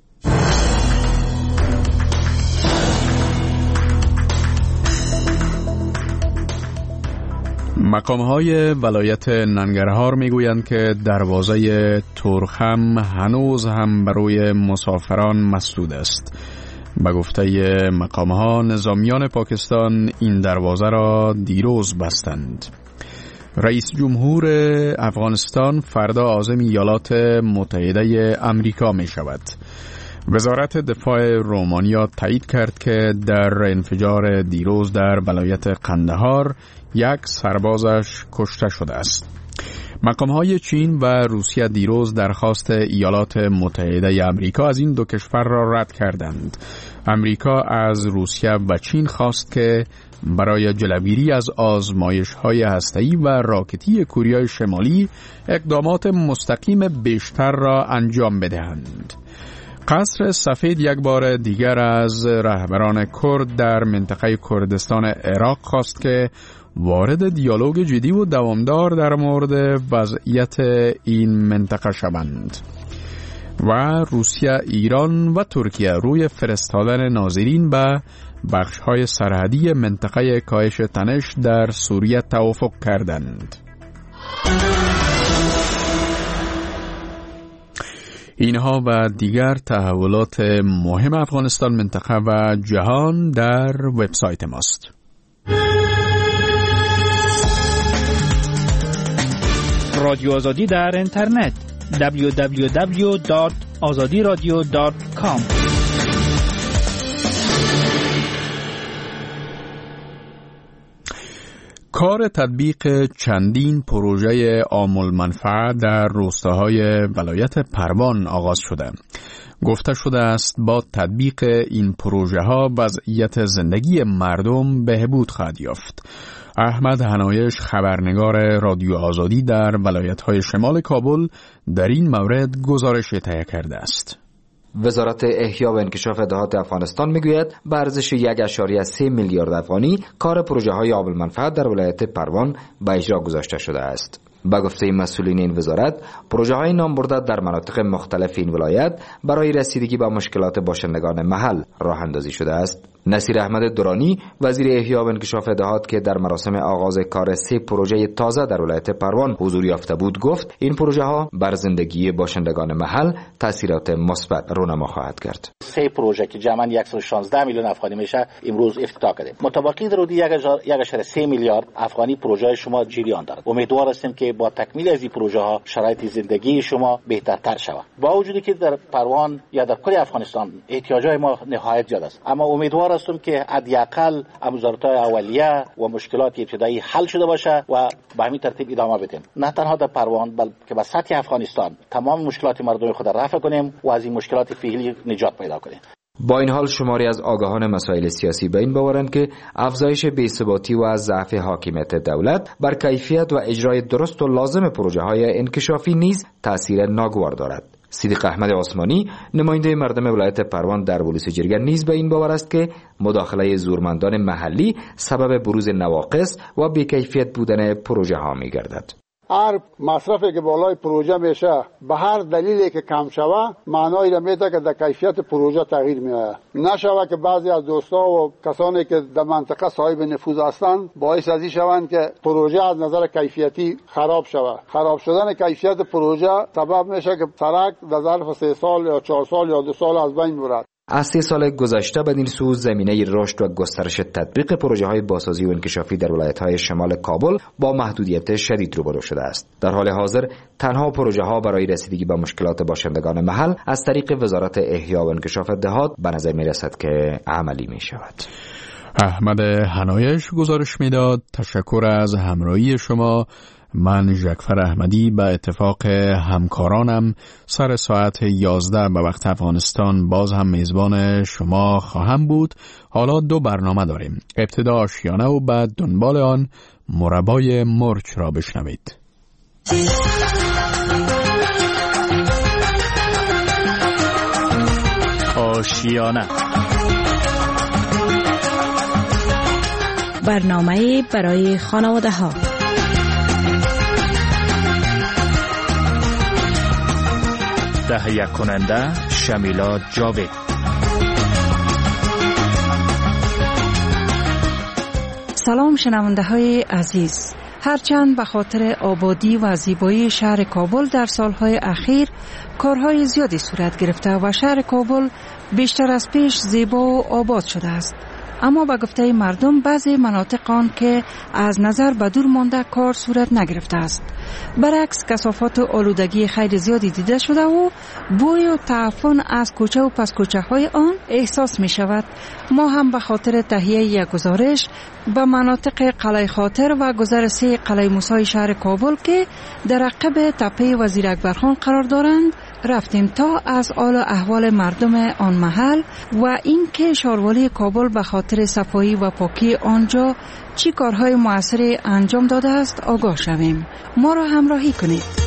مقام‌های ولایت ننگرهار میگویند که دروازه تورخم هنوز هم برای مسافران مسدود است. به گفته مقام‌ها نظامیان پاکستان این دروازه را دیروز بستند. رئیس جمهور افغانستان فردا عازم ایالات متحده آمریکا می شود. وزارت دفاع رومانیا تایید کرد که در انفجار دیروز در ولایت قندهار یک سربازش کشته شده است. مقام‌های چین و روسیه دیروز درخواست ایالات متحده آمریکا از این دو کشور را رد کردند. آمریکا از روسیه و چین خواست که برای جلوگیری از آزمایش‌های هسته‌ای و راکتی کوریای شمالی اقدامات مستقیم بیشتر را انجام بدهند. قصر سفید یک بار دیگر از رهبران کرد در منطقه کردستان عراق خواست که وارد دیالوگ جدی و دوامدار در مورد وضعیت این منطقه شوند. و روسیه، ایران و ترکیه روی فرستادن ناظرین به بخش‌های سرحدی منطقه کاهش تنش در سوریه توافق کردند. اینها و دیگر تحولات مهم افغانستان، منطقه و جهان در وبسایت ماست.
رادیو آزادی در اینترنت دبلیو دبلیو دبلیو دات آزادی رادیو دات کام.
کار تطبیق چندین پروژه عام المنفعه در روستاهای ولایت پروان آغاز شده. گفته شده است با تطبیق این پروژه ها وضعیت زندگی مردم بهبود خواهد یافت. احمد حنایش، خبرنگار رادیو آزادی در ولایت‌های شمال کابل، در این مورد گزارش تهیه کرده است.
وزارت احیا و انکشاف دهات افغانستان میگوید به ارزش یک اشاریه سه میلیارد افغانی کار پروژه های عام المنفعت در ولایت پروان به اجرا گذاشته شده است. به گفته مسئولین این وزارت، پروژه های نام برده در مناطق مختلف این ولایت برای رسیدگی به مشکلات باشندگان محل راه اندازی شده است. نصیر احمد درانی، وزیر احیا و انکشاف دهات که در مراسم آغاز کار سه پروژه تازه در ولایت پروان حضور یافته بود، گفت این پروژه ها بر زندگی باشندگان محل تاثیرات مثبت رونما خواهد کرد.
سه پروژه که جمعاً صد و شانزده میلیون افغانی میشه امروز افتتاح کردیم. متوقع درودی یک اشاره سه میلیارد افغانی پروژه شما جریان دارد. امیدوار هستیم که با تکمیل از این پروژه ها شرایط زندگی شما بهترتر شود. با وجودی که در پروان یا در کل افغانستان احتیاجات ما نهایت زیاد است، اما امیدوار هستم که حداقل مزارت‌های اولیه و مشکلات ابتدایی حل شده باشه و به همین ترتیب ادامه بدیم. نه تنها در پروان بلکه به سطح افغانستان تمام مشکلات مردم خود را رفع کنیم و از این مشکلات فعلی نجات پیدا کنیم.
با این حال شماری از آگاهان مسائل سیاسی به این باورند که افزایش بی‌ثباتی و از ضعف حاکمیت دولت بر کیفیت و اجرای درست و لازم پروژه های انکشافی نیز تأثیر ناگوار دارد. صدیق احمد عثمانی، نماینده مردم ولایت پروان در پلیس جرگه، نیز به این باور است که مداخله زورمندان محلی سبب بروز نواقص و بی‌کیفیت بودن پروژه ها می گردد.
هر مصرفی که بالای پروژه میشه به هر دلیلی که کم شوه معنایی را میده که در کیفیت پروژه تغییر میاد. نشوه که بعضی از دوستا و کسانی که در منطقه صاحب نفوذ هستند باعث ازی شوند که پروژه از نظر کیفیتی خراب شوه. خراب شدن کیفیت پروژه سبب میشه که سرک در ظرف سه سال یا چهار سال یا دو سال از بین برد.
از سه سال گذشته بدین سو زمینه رشد و گسترش تطبیق پروژه های بازسازی و انکشافی در ولایت های شمال کابل با محدودیت شدید روبرو شده است. در حال حاضر تنها پروژه ها برای رسیدگی به مشکلات باشندگان محل از طریق وزارت احیا و انکشاف دهات به نظر می رسد که عملی می شود.
احمد حنایش گزارش میداد. تشکر از همراهی شما. من جعفر احمدی به اتفاق همکارانم سر ساعت یازده به وقت افغانستان باز هم میزبان شما خواهم بود. حالا دو برنامه داریم. ابتدا آشیانه و بعد دنبال آن مربای مرچ را بشنوید.
آشیانه،
برنامه برای خانواده ها.
تهیه کننده شمیلا جاوید.
سلام شنونده های عزیز. هرچند به خاطر آبادی و زیبایی شهر کابل در سالهای اخیر کارهای زیادی صورت گرفته و شهر کابل بیشتر از پیش زیبا و آباد شده است، اما به گفته مردم بعضی مناطق آن که از نظر به دور مانده کار صورت نگرفته است. برعکس کثافات و آلودگی خیلی زیادی دیده شده و بوی و تعفن از کوچه و پس کوچه های آن احساس می شود. ما هم به خاطر تهیه یک گزارش به مناطق قلعه خاطر و گذر سه قلعه موسی شهر کابل که در عقب تپه وزیر اکبرخان قرار دارند رفتیم تا از حال و احوال مردم آن محل و اینکه شاروالی کابل به خاطر صفایی و پاکی آنجا چی کارهای مؤثری انجام داده است آگاه شویم. ما را همراهی کنید.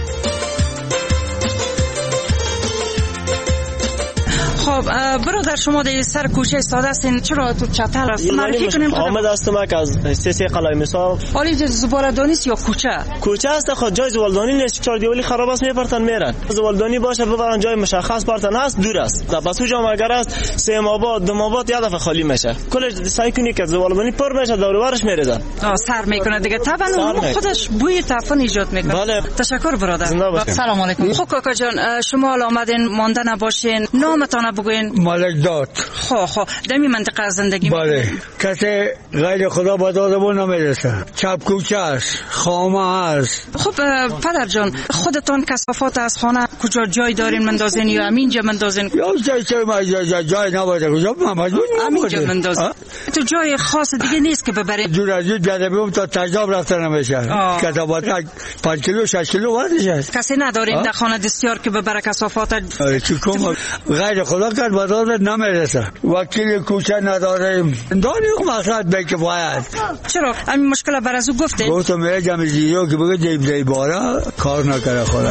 خب برادر شما در سر کوچه ساده هستین، چرا تو چتر است؟ معرفی کنیم.
آمد هستم که از سه سه قلعه موسی.
حالی زباله دانی است یا کوچه؟
کوچه است. خود جای زبالدانی نیست، چهار دیوالی خراب است، میپرتن میرن. زبالدانی باشه ببرن جای مشخص پرتن است، دور است. بس اونجا اگر است سه آباد دو آباد یه دفعه خالی میشه. کلش سعی کنی که زبالدانی پر بشه، دور و برش میریزن.
سر میکنه دیگه. طبعا خودش بوی تعفن ایجاد میکنه.
بله.
تشکر برادر. سلام علیکم. خب کاکا جان شما آمدین مانده نباشین، نامتان بگوین.
ملک داد.
خب خب در می منطقه زندگی
بله. کسی غیر خدا به دادمون نمیرسه. چپ کوچه است، خامه است.
خب پدر جان خودتان کثافات از خانه کجا جای دارین مندازین یا همینجا مندازین؟
یا جای جای جای نباشه کجا مجبور
همینجا مندازین. تو جای خاص دیگه نیست که ببرید؟
دور از این بیاد بیام تا تجاب رفتن نمیشه. کثافات پنج کیلو شش کیلو وزنش است.
کسی ندارین در خانه دستیار که ببره کثافات؟
چیکار غیر خدا کرد بداد نمیرسه. وکیل کوچه نداریم. داریم مقصد به کفایت.
چرا؟ همین مشکل بر از او گفته؟
گفتم میگم زیرو که بگه دیب دیب بارا کار نکنه خدا.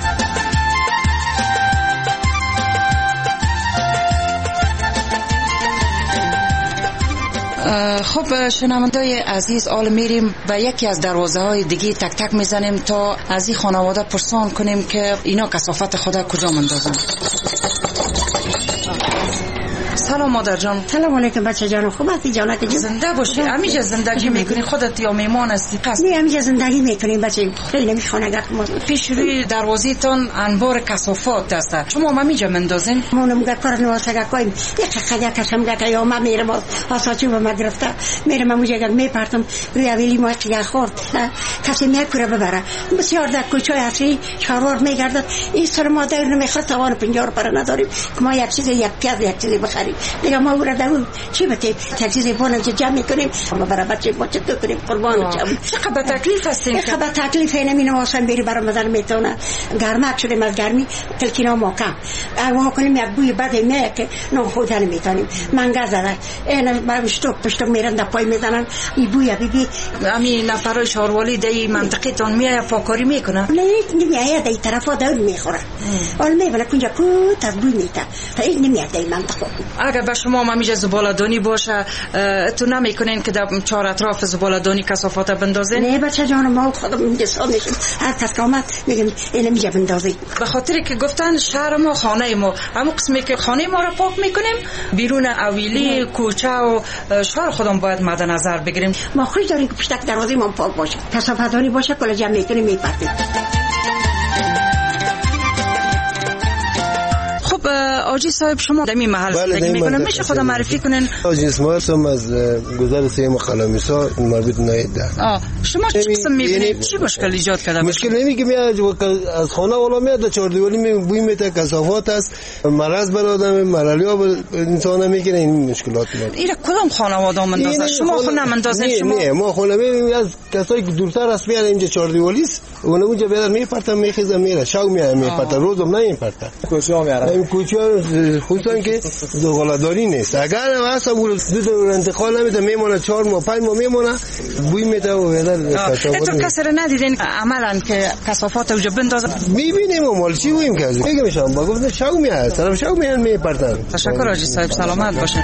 خب شنوندای عزیز، حالا میریم و یکی از دروازه های دیگه تک تک میزنیم تا از این خانواده پرسان کنیم که اینا کثافت خدا کجا مندازن. سلام مادر جان.
سلام علیکم بچه جان. خوب هستی جانت جون؟
زنده باشی. همیشه زندگی میکنی خودت یا میمان هستی؟
قصد نه همیشه زندگی میکنیم بچه. خیلی نمیخونه گفت ما
پیش روی دروازه تان انبار کثافات است. شما همیشه مندازین؟
ما نمیگه کار نواسه گایم یک خدا کشم گه یا ما میرم آساچو به ما گرفته میرم اونجا گه میپرتم روی اولی ما که خورد کسی میکره ببره بسیار در کوچه اصلی چهار میگردد این سر ما دور نمیخواد توان پنجاه پر نداریم که ما یک چیز یک پیاز یک چیز بخریم دیگه ما ورا داریم چی بته چیزی بونم که جمع کنیم ما برای بچه بچه تو کنیم قربان چم
چقدر تکلیف هستین؟
چقدر تکلیف نمی نواسم بری برای مدار میتونه گرمک شده از گرمی تلکینا موکم اگه کنیم یک بوی بده میه که نه خودن میتونیم منگا زده اینا برام شتوک پشتو میرن در پای میزنن این بوی بیبی
همین نفرای شاروالی دی منطقه تان میای پاکاری میکنن؟
نه نمیای دی طرفا دور میخوره اول میبینه کنجا کوت از بوی میته تا این نمیاد دی منطقه.
اگر به شما همیشه زباله‌دانی باشه تو نمیکنین که در چهار اطراف زباله‌دانی کثافات بندازین؟
نه بچه جان ما خودم اینجا سال میشیم هر کس که آمد میگم اینو میجا بندازی.
به خاطر که گفتن شهر ما خانه ما همون قسمی که خانه ما رو پاک میکنیم بیرون اویلی کوچه و شهر خودم باید مد نظر بگیریم.
ما خوش داریم که پشتک دروازه ما پاک باشه کثافت‌دانی باشه کلا جمع میکنیم میپرتیم.
آجی صاحب شما در این محل زندگی میکنن، میشه خود معرفی کنین؟
آجی اسماعیل هم از گذر سیم خلامیسا مربوط نایده.
آه شما چه قسم میبینید؟ چی مشکل ایجاد کرده؟
مشکل نمی که میاد از خانه والا میاد چهار دیواری می بوی میته، کثافات است، مرض بر آدم، ملاریا بر انسان میکنه. این مشکلات میاد.
اینا کدام خانواده مندازه؟ شما خونه مندازه؟ شما
نه ما خونه میبینیم از کسایی که دورتر است میاد اینجا چهار دیواری است، اون اونجا بیاد میپرتن میخیزه میره شو میاد میپرتن روزم نمیپرتن. کوچه ها میاره. این کوچه ها خصوصا که دوغلاداری نیست. اگر واسه اون دو انتقال نمیده میمونه چهار ماه پنج ماه میمونه بوی میده و بدر کثافات.
تو کسر ندیدین عملاً که کثافات اونجا بندازه؟
میبینیم و مال چی ویم که میگه میشم با گفت شو میاد طرف شو میاد میپرتن.
تشکر آجی صاحب، سلامت باشه.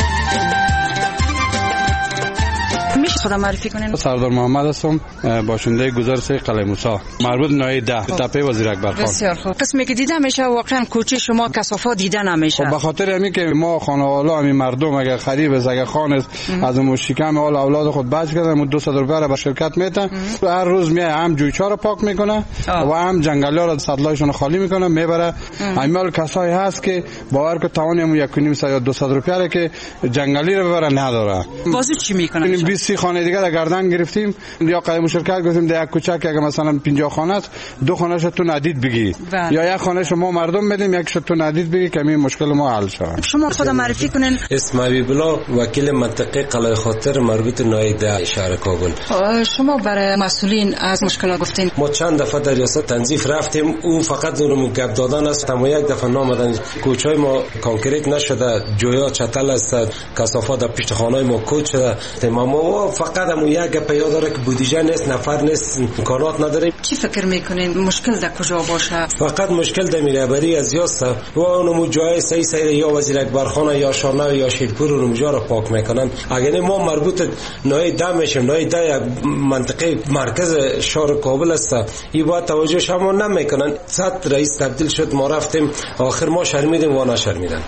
میشه خودم معرفی کنین؟
سردار محمد هستم، باشنده گذر سه قلعه موسی، مربوط ناحیه ده تپه وزیر اکبر خان.
بسیار خوب. قسمی که دیده میشه واقعا کوچه شما کثافات دیده نمیشه.
خب به خاطر همین که ما خانواده همین مردم اگر خریب از اگر خان از اون شکم اول اولاد خود بچ کردن دویست روپیه را به شرکت میتن، هر روز میای هم جویچا رو پاک میکنه و هم جنگلی ها رو سطلایشون خالی میکنه میبره. همین کسایی هست که باور که توان هم یک و نیم یا دویست روپیه که جنگلی رو ببره نداره.
بازو چی میکنه؟
بیست خانه دیگه در گردن گرفتیم یا قایم مشارکت گفتیم در یک کوچه که اگه مثلا پنجاه خانه است دو خانه‌اش تو ندید بگی بله. یا یک خانه‌اش ما مردم بدیم یکش تو ندید بگی که این مشکل ما حل شه.
شما خود معرفی کنین.
اسم حبیب الله، وکیل منطقه قلعه خاطر مربوط ناحیه ده شهر کابل.
شما برای مسئولین از مشکلات گفتین؟
ما چند دفعه در ریاست تنظیف رفتیم، اون فقط اون گپ دادن است. ما یک دفعه نامدن کوچه‌های ما کانکریت نشده، جویا چتل است، کثافات در پشت خانه‌های ما کوچ شده. ما فقط همون یک گپ یاد داره که بودجه نیست، نفر نیست، امکانات نداریم.
چی فکر میکنین مشکل در کجا باشه؟
فقط مشکل در میرهبری از یاست و اونمو جای سعی سعی یا وزیر اکبر خان یا شارنو یا شیرپور اونجا رو پاک میکنن. اگر ما مربوط ناحیه ده میشیم، ناحیه ده یک منطقه مرکز شهر کابل است، این باید توجه شما نمیکنن. صد رئیس تبدیل شد، ما رفتیم آخر ما شرمیدیم و نشرمیدن.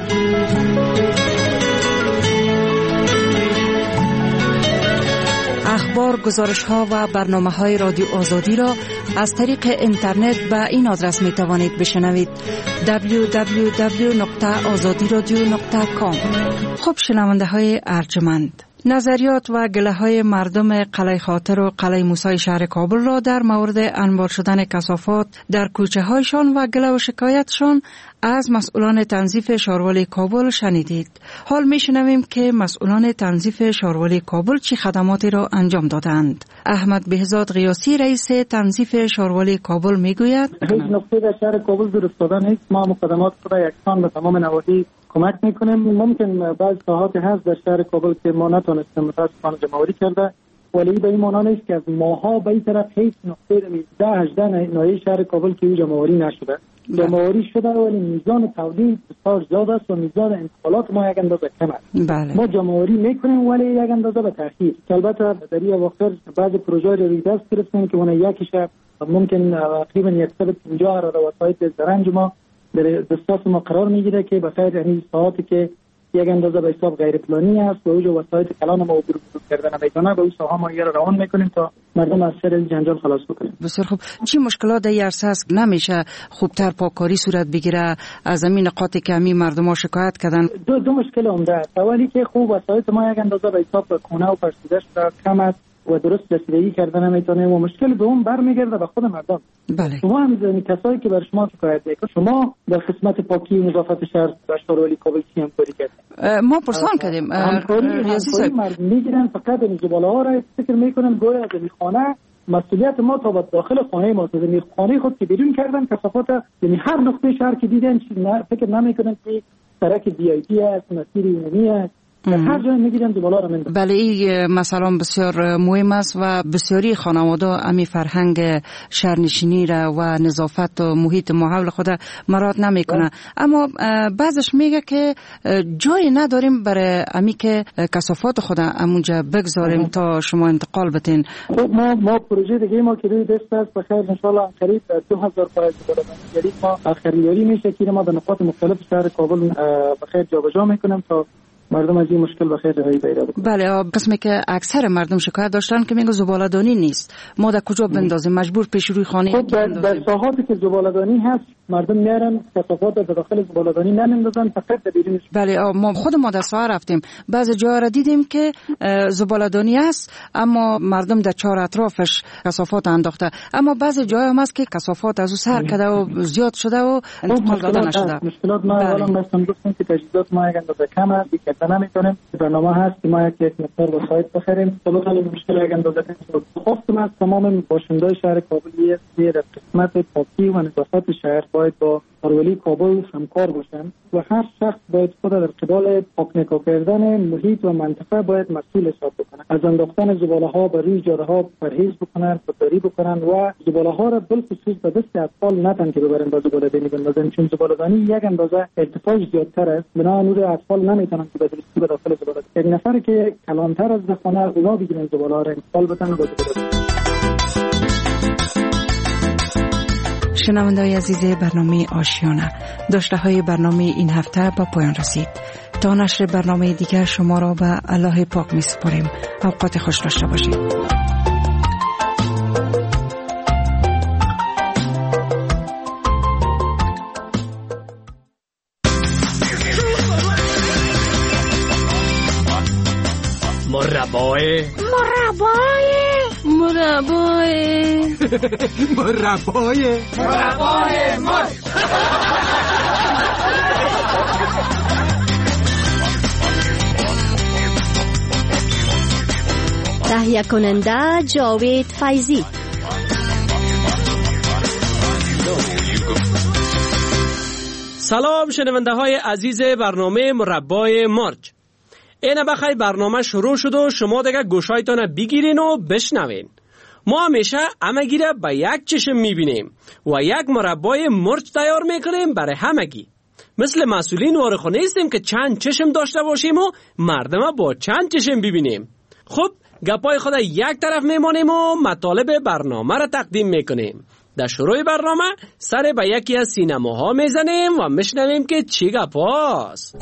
اخبار، گزارش ها و برنامه های رادیو آزادی را از طریق اینترنت به این آدرس می توانید بشنوید: دبلیو دبلیو دبلیو نقطه آزادی رادیو نقطه کام. خب شنونده های ارجمند، نظریات و گله های مردم قلعه خاطر و قلعه موسی شهر کابل را در مورد انبار شدن کثافات در کوچه هایشان و گله و شکایتشان از مسئولان تنظیف شاروالی کابل شنیدید. حال می شنویم که مسئولان تنظیف شاروالی کابل چه خدماتی را انجام دادند. احمد بهزاد قیاسی رئیس تنظیف شاروالی کابل می گوید
هیچ نقطه در شهر کابل درست دادن نیست. ما مقدمات را یکسان به تمام نواحی کمک میکنیم. ممکن بعض ساحاتی هست در شهر کابل که ما نتونستیم متاسفانه جمع‌آوری کرده، ولی به این معنی نیست که از ماها به این طرف هیچ نقطه ده هجده ناحیه شهر کابل که جمع‌آوری نشده. جمع‌آوری شده ولی میزان تولید بسیار زیاد است و میزان انتقالات ما یک اندازه کم است.
بله.
ما جمع‌آوری میکنیم ولی یک اندازه به تاخیر. البته در این وقت بعض پروژه رو دست گرفتیم که اون یکیش ممکن تقریبا صد و پنجاه را وسایل زرنج ما در دسترس ما قرار میگیره که بخیر یعنی ساعتی که یک اندازه به حساب غیر پلانی است و اوج وسایل کلان ما عبور کردن نمیتونه به اون ساحه ما رو روان میکنیم تا مردم از سر جنجال خلاص بکنیم.
بسیار خوب. چی مشکلات در عرصه است نمیشه خوبتر پاککاری صورت بگیره؟ از زمین نقاطی که همین مردم ها شکایت کردن
دو دو مشکل عمده است. اولی که خوب وسایل ما یک اندازه به حساب خونه و فرسودش کم است و درست رسیدگی کردن نمیتونه و مشکل دوم برمیگرده به خود مردم.
بله.
شما هم کسایی که بر شما شکایت میکنن، شما در خدمت پاکی و نظافت شهر در شاروالی کابل چی همکاری کردید؟
ما پرسان کردیم.
همکاری همکاری مردم میگیرن فقط این زباله ها را فکر میکنن گویا از این خانه مسئولیت ما تا به داخل خانه ما تا زمین خانه خود که بیرون کردن کثافات، یعنی هر نقطه شهر که دیدن فکر نمیکنن که سرک وی آی پی است، مسیر عمومی است، هر جای میگیرن زباله رو میندازن.
بله این مثلا بسیار مهم است و بسیاری خانواده امی فرهنگ شهرنشینی را و نظافت و محیط ما حول خود مراعات نمیکنه. اما بعضش میگه که جای نداریم برای امی که کثافات خود همونجا بگذاریم تا شما انتقال بدین.
خب ما ما پروژه دیگه ما که روی دست است بخیر ان شاء الله قریب دو هزار پای زباله جدید ما خریداری میشه که ما به نقاط مختلف شهر کابل بخیر جابجا میکنیم تا مردم از این مشکل بخیر رهایی پیدا بکنن.
بله قسمی که اکثر مردم شکایت داشتن که میگه زباله‌دانی نیست، ما در کجا بندازیم، مجبور پیش روی خانه
خب در, در ساحاتی که زباله‌دانی هست مردم میارن کثافات در داخل زباله‌دانی نمیندازن، فقط در بیرونش.
بله ما خود ما در ساحل رفتیم، بعضی جاها را دیدیم که زباله‌دانی است اما مردم در چهار اطرافش کثافات انداخته، اما بعضی جاها هم است که کثافات از او سر کرده و زیاد شده و انتقال داده نشده.
مشکلات ما الان مثلا گفتم که تجهیزات ما یک اندازه کم است، دیگه نمیتونیم. برنامه هست که ما یک مقدار وسایل بخریم. طبعا مشکل یک اندازه خواستم از تمام باشندگان شهر کابل یک در قسمت پاکی و نظافت شهر باید با ولایت کابل همکار باشند و هر شخص باید خود در قبال پاک کردن محیط و منطقه باید مسئول حساب بکنه. از انداختن زباله ها بر روی جاده ها پرهیز بکنن، خودداری بکنن و زباله ها را بالخصوص به دست اطفال نتن که ببرن با زباله دانی بندازن، چون زباله دانی یک اندازه ارتفاعش زیادتر است، بنابراین اطفال نمیتونن که به درستی به داخل زباله. یک نفر که کلانتر از خانه اونا بگیرن زباله ها را انتقال بدن با زباله.
شنونده‌های عزیز برنامه آشیانه، داشته های برنامه این هفته به پایان رسید. تا نشر برنامه دیگر شما را به الله پاک می سپاریم. اوقات خوش داشته باشید.
مربای
مربای مربای
مربای
مربای مر تهیه کننده جاوید فیضی.
سلام شنونده های عزیز برنامه مربای مرج. اینه بخیر برنامه شروع شد و شما دیگه گوشایتان بگیرین و بشنوین. ما همیشه همگی را به یک چشم میبینیم و یک مربای مرج تیار میکنیم برای همگی. مثل مسئولین وارخانه نیستیم که چند چشم داشته باشیم و مردم با چند چشم ببینیم. خب گپای خود یک طرف میمانیم و مطالب برنامه را تقدیم میکنیم. در شروع برنامه سر به یکی از سینماها میزنیم و میشنویم که چی گپاست.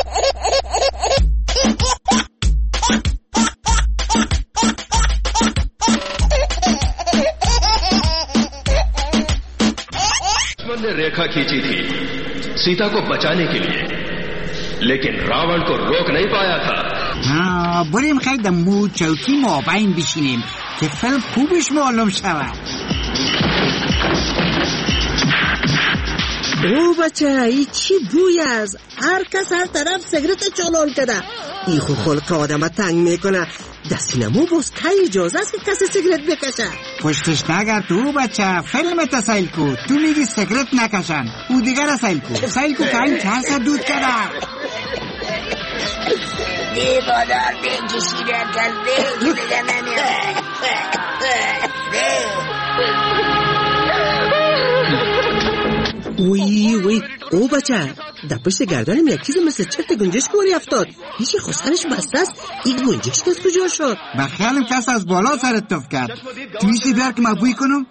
ने रेखा खींची थी सीता को बचाने के लिए, लेकिन रावण को रोक नहीं पाया था.
हाँ, بریم خیلی دمو چوکی مابین بشینیم که فیلم خوبش معلوم شود.
او بچه ای چی بوی است؟ هر کس هر طرف سیگرت چالان کرده. ای خو خلق آدم تنگ میکنه. در سینما باز که اجازه است که کسی سیگرت بکشه؟
پشتش نگر تو بچه، فیلم تا سیل کو. تو میگی سیگرت نکشن، او دیگر سیل کو. سیل کو که این کسا دود کرده.
دی بادار دینجی شیرت کرده یه دیگه نمیاره.
وی وی او بچه در پشت گردنم یک چیز مثل چرت گنجش کوری افتاد. هیچی خواستنش بسته است. این گنجش از کجا شد؟
بخیالم کس از بالا سرت توف کرد. تویشی بیار که ما بوی کنم.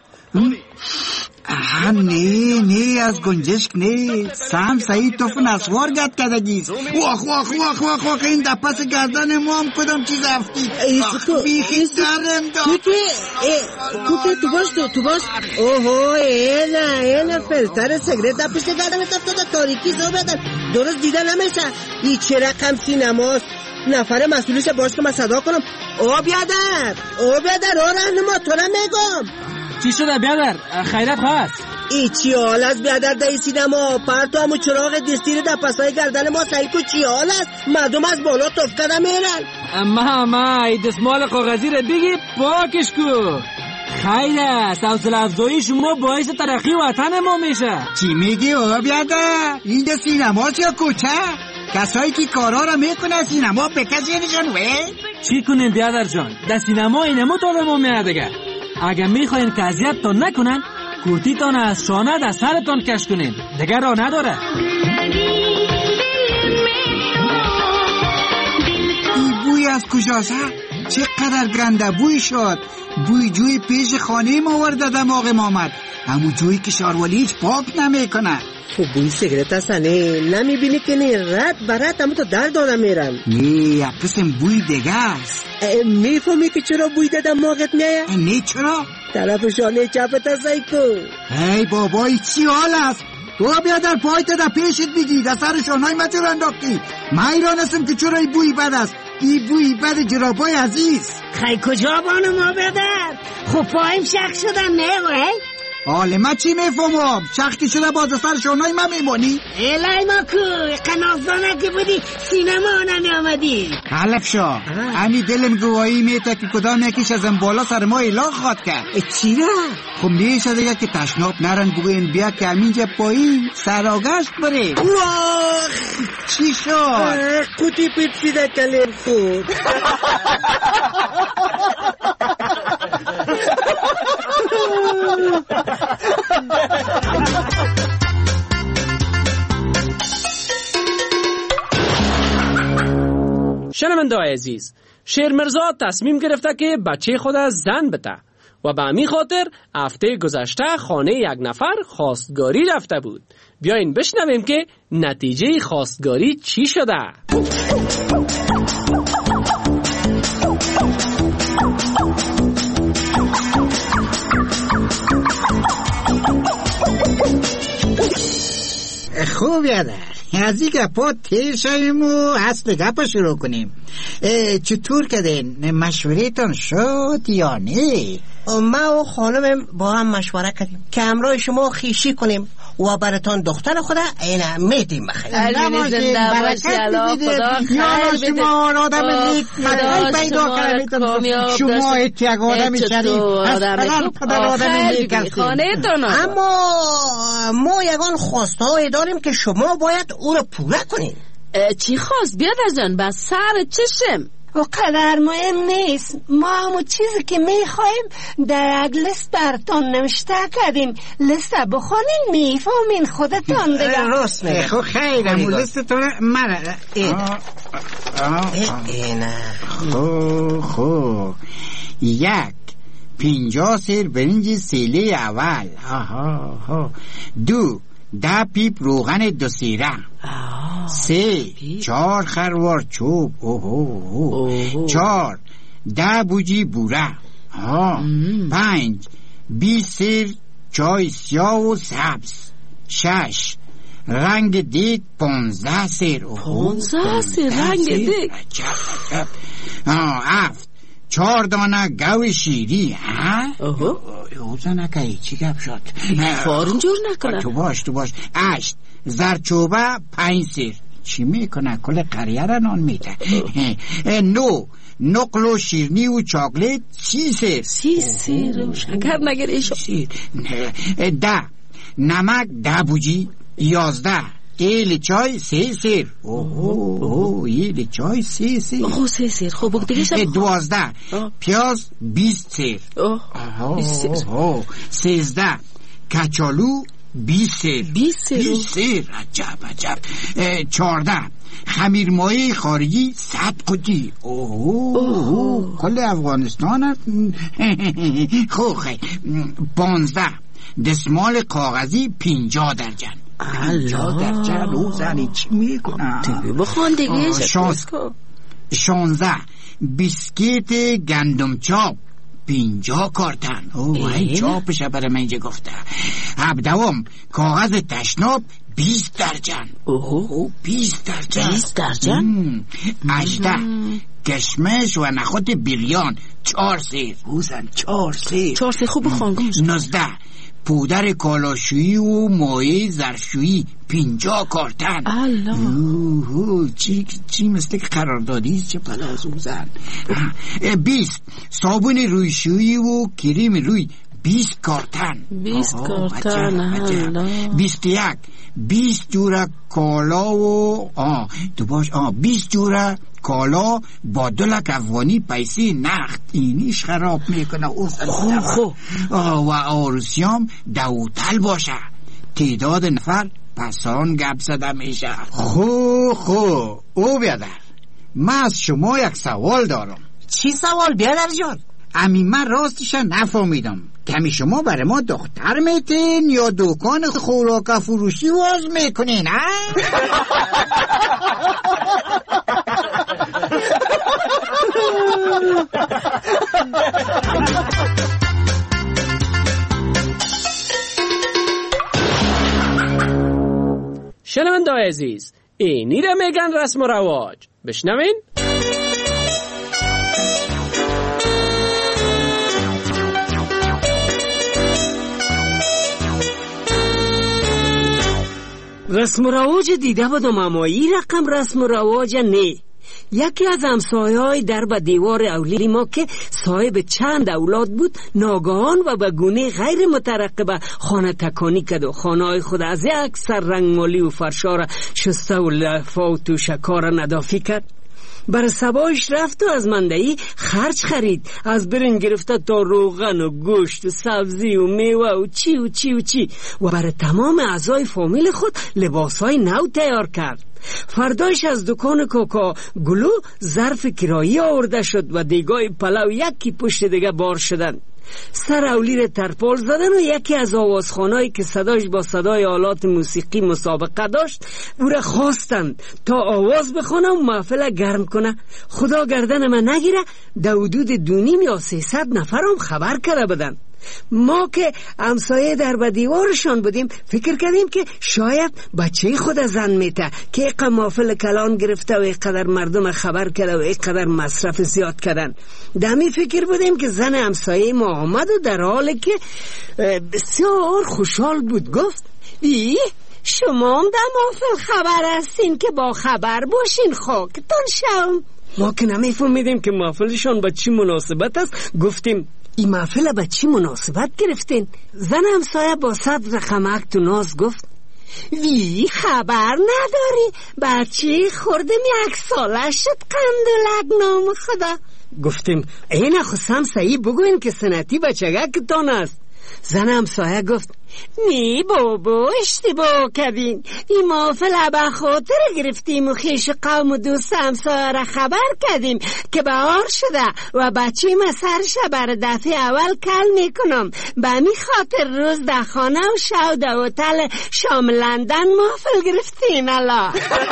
آه نه نه از گنجشک نه. سام سعید توف نسوار گد کدگیست. واخ واخ واخ واخ واخ این در پس گردن ما هم کدام چیز افتی. بیخی درم دا
کوکه کوکه تو باش تو تو باش. اوهو اینا اینا فلتر سیگرت در پشت گردن افتاده تاریکی زو بدن. درست دیده نمیشه. این چه رقم سینماست؟ نفر مسئولش باش که من صدا کنم. او بیادر او بیادر او رهنما تو را میگم.
چی شده بیادر؟ خیرت هست؟
ای چی حال است بیادر در این سینما؟ پرتو همو چراغ دستی رو در پسای گردن ما سعی کو چی حال است؟ مردم از بالا توف کرده میرن.
اما اما ای دستمال کاغذی رو بگی پاکش کو. خیر است، حوصله افزایی شما باعث ترقی وطن ما میشه.
چی میگی او بیادر؟ این در سینماست یا کوچه؟ کسایی که کارا را میکنه سینما بکشینشون وی؟
چی کنیم بیادر جان؟ در سینما اینمو تا به ما میادگه. اگه میخواین که اذیتتان نکنن کورتیتان از شانه در سرتان کش کنین، دیگر را نداره.
این بوی از کجاست؟ چقدر گنده بوی شد. بوی جوی پیش خانه ما ورده دماغ ما آمد. همون جوی که شاروالی هیچ پاک نمیکنه.
خب بوی سیگرت هستنه نمیبینی که نه رد برد همون تو در داده میرن.
نه یک قسم بوی دیگه است.
میفهمی که چرا بوی ده دماغت میایه؟
نه چرا؟
طرف شانه چپت سایکو.
ای بابای چی حال است؟ تو بیادر پایت در پیشت بگی در سر شانهای ما چرا انداختی؟ من ایران هستم که چرا ای بوی بد است؟ ای بوی بد جرابای عزیز.
خیلی کجا بانو ما بیادر؟ خب پایم شخ شدن نه وای؟
حال ما چی میفهمم؟ شخ که شده باز سر شانهای ما میمانی؟
الهی ما کو قناصدانه که بودی سینما نمی آمدی.
حلف شا همی دلم گواهی میته که کدام یکیش از این بالا سر ما اعلان خواد کرد.
چی را؟
خب میشه دیگه که تشناب نرن بگوین بیا که همینجا پایین سراغشت بره.
واخ
چی شد؟
کتی پیچیده کلیم خود.
شنونده‌های عزیز، شیرمرزا تصمیم گرفته که بچه خود از زن بده و به همین خاطر هفته گذشته خانه یک نفر خواستگاری رفته بود. بیاین بشنویم که نتیجه خواستگاری چی شده.
خوب یاده از این گپا تیر شویم و اصل گپا شروع کنیم. چطور کردین؟ مشورهتان شد یا نه؟
ما و خانم با هم مشوره کردیم که همراه شما خیشی کنیم و براتان دختر خدا اینه میدیم بخیر.
علی زنده باشی الله خدا خیر بده.
شما آدم نیک مدعی پیدا کردید. شما یک آدم شریف اصلا پدر آدم نیک هستید.
اما ما یگان خواسته‌ای داریم که شما باید او رو پوره کنید.
چی خواست بیادر جان؟ بس سر چشم
و قدر مهم نیست. ما همون چیزی که میخوایم در یک لیست براتون نوشته کردیم. لیست بخونین میفهمین خودتان دیگه.
راست میگه.
خب خیر همون لیستتون من
اینه
خب خب یک پینجا سیر برنج سیله اول. آها دو ده پیپ روغن دو سیره. سه چهار خروار چوب. اوه چهار ده بوجی بوره. پنج بیست سیر چای سیاه و سبز. شش رنگ دیگ پونزده سیر.
پونزده سیر رنگ دیگ.
هفت چهار دانه گوی شیری. اوزا نکایی چی گپ شد؟
فارن جور نکنه.
تو باش تو باش. اشت زرچوبه پنج سیر. چی میکنه؟ کل قریه را نان میده. نو نقل و شیرنی و چاکلیت سی سیر.
سی سیر و شکر نگر ایشو.
ده نمک ده بوجی. یازده ایل چای سه سیر. اوه ایل چای سه سیر.
اوه سه سیر. خب بگذاریم.
دوازده پیاز بیست سیر. اوه سیزده کچالو بیست سیر.
بیست سیر.
بیست سیر. عجب عجب. چارده خمیر مایه خارجی صد قطی. اوه کل افغانستان هست. خوب خیلی. پانزده دستمال کاغذی پینجا درجن. پینجا درجن او زنی چی میکنم؟
بخوان دیگه.
شانزده بیسکیت گندم چاپ پینجا کارتن. اوه این چاپشه برای من اینجا گفته. هفدهم کاغذ تشناب بیست درجن. اوه بیست درجن.
بیست درجن.
هجده کشمش و نخود بیریان چهار سیر. اوزن چهار سیر.
چهار سیر خوب بخوان.
نوزده پودر کالاشویی و مایه ظرفشویی پینجا کارتن. الله چی چی مثل که قراردادی چه پلاس اوزن. بیست صابون رویشویی و کریم روی بیست کارتن.
بیست کارتن.
بیست یک بیست جوره کالا و آه تو باش آه بیست جوره کالا با دو لک افغانی پیسی نقد. اینیش خراب میکنه.
خوب خوب.
و آروسیام دوتل باشه. تعداد نفر پسان گپ زده میشه. خو خو او بیادر من از شما یک سوال دارم.
چی سوال بیادر جان؟
امی من راستش نفهمیدم کمی شما برای ما دختر میتین یا دکان خوراک فروشی واز میکنین ها؟
های عزیز، اینی را میگن رسم و رواج. بشنوین.
رسم و رواج دیده بودم، اما این رقم رسم و رواج نه. یکی از همسایه‌های در به دیوار اولی ما که صاحب چند اولاد بود، ناگهان و به گونه غیر مترقبه خانه تکانی کرد و خانه‌های خود از یک سر رنگمالی و فرشار شسته و لفا و توشکار ندافی کرد. بر سبایش رفت و از مندهی خرج خرید، از برنج گرفته تا روغن و گوشت و سبزی و میوه و چی و چی و چی و برای تمام اعضای فامیل خود لباسهای نو تیار کرد. فردایش از دکان کوکا گلو ظرف کرایی آورده شد و دیگای پلو یکی پشت دیگه بار شدن. سر اولی را ترپال زدن و یکی از آوازخانهایی که صداش با صدای آلات موسیقی مسابقه داشت او را خواستند تا آواز بخونه و محفل گرم کنه. خدا گردن من نگیره، در حدود دونیم یا سیصد نفرم خبر کرده بدن. ما که همسایه در به دیوارشان بودیم فکر کردیم که شاید بچه خود زن میته که اینقدر محفل کلان گرفته و اینقدر مردم خبر کرده و اینقدر مصرف زیاد کردن. دمی فکر بودیم که زن همسایه ما آمد و در حالی که بسیار خوشحال بود گفت ای شما هم در محفل خبر هستین که با خبر باشین، خاکتان شم. ما که نمیفهمیدیم که محفلشان با چی مناسبت است، گفتیم این محفل با چی مناسبت گرفتین؟ زن همسایه با صدر خمک تو ناز گفت وی خبر نداری بچه خوردم یک ساله شد قندولک نام خدا. گفتیم این خواستم سعی بگوین که سنتی بچگک تان است. زن همسایه گفت نی بابا اشتباه کردین، این محفل به خاطر گرفتیم و خیش قوم و دوست همسایه را خبر کردیم که بهار شده و بچه ما سرش بر دفعه اول کل میکنم، به می خاطر روز در خانه و شو در هتل شام لندن محفل گرفتیم. الله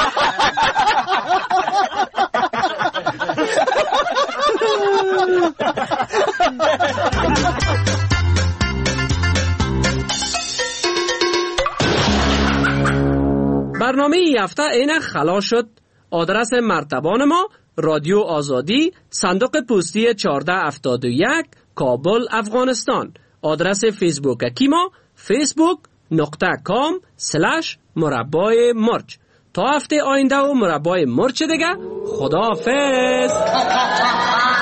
برنامه ای هفته اینه خلاص شد. آدرس مرتبان ما رادیو آزادی، صندوق پستی چهارده هفتاد و یک، کابل، افغانستان. آدرس فیسبوک کی ما فیسبوک نقطه کام سلش مربای مرچ. تا هفته آینده و مربای مرچ دیگه، خداحافظ.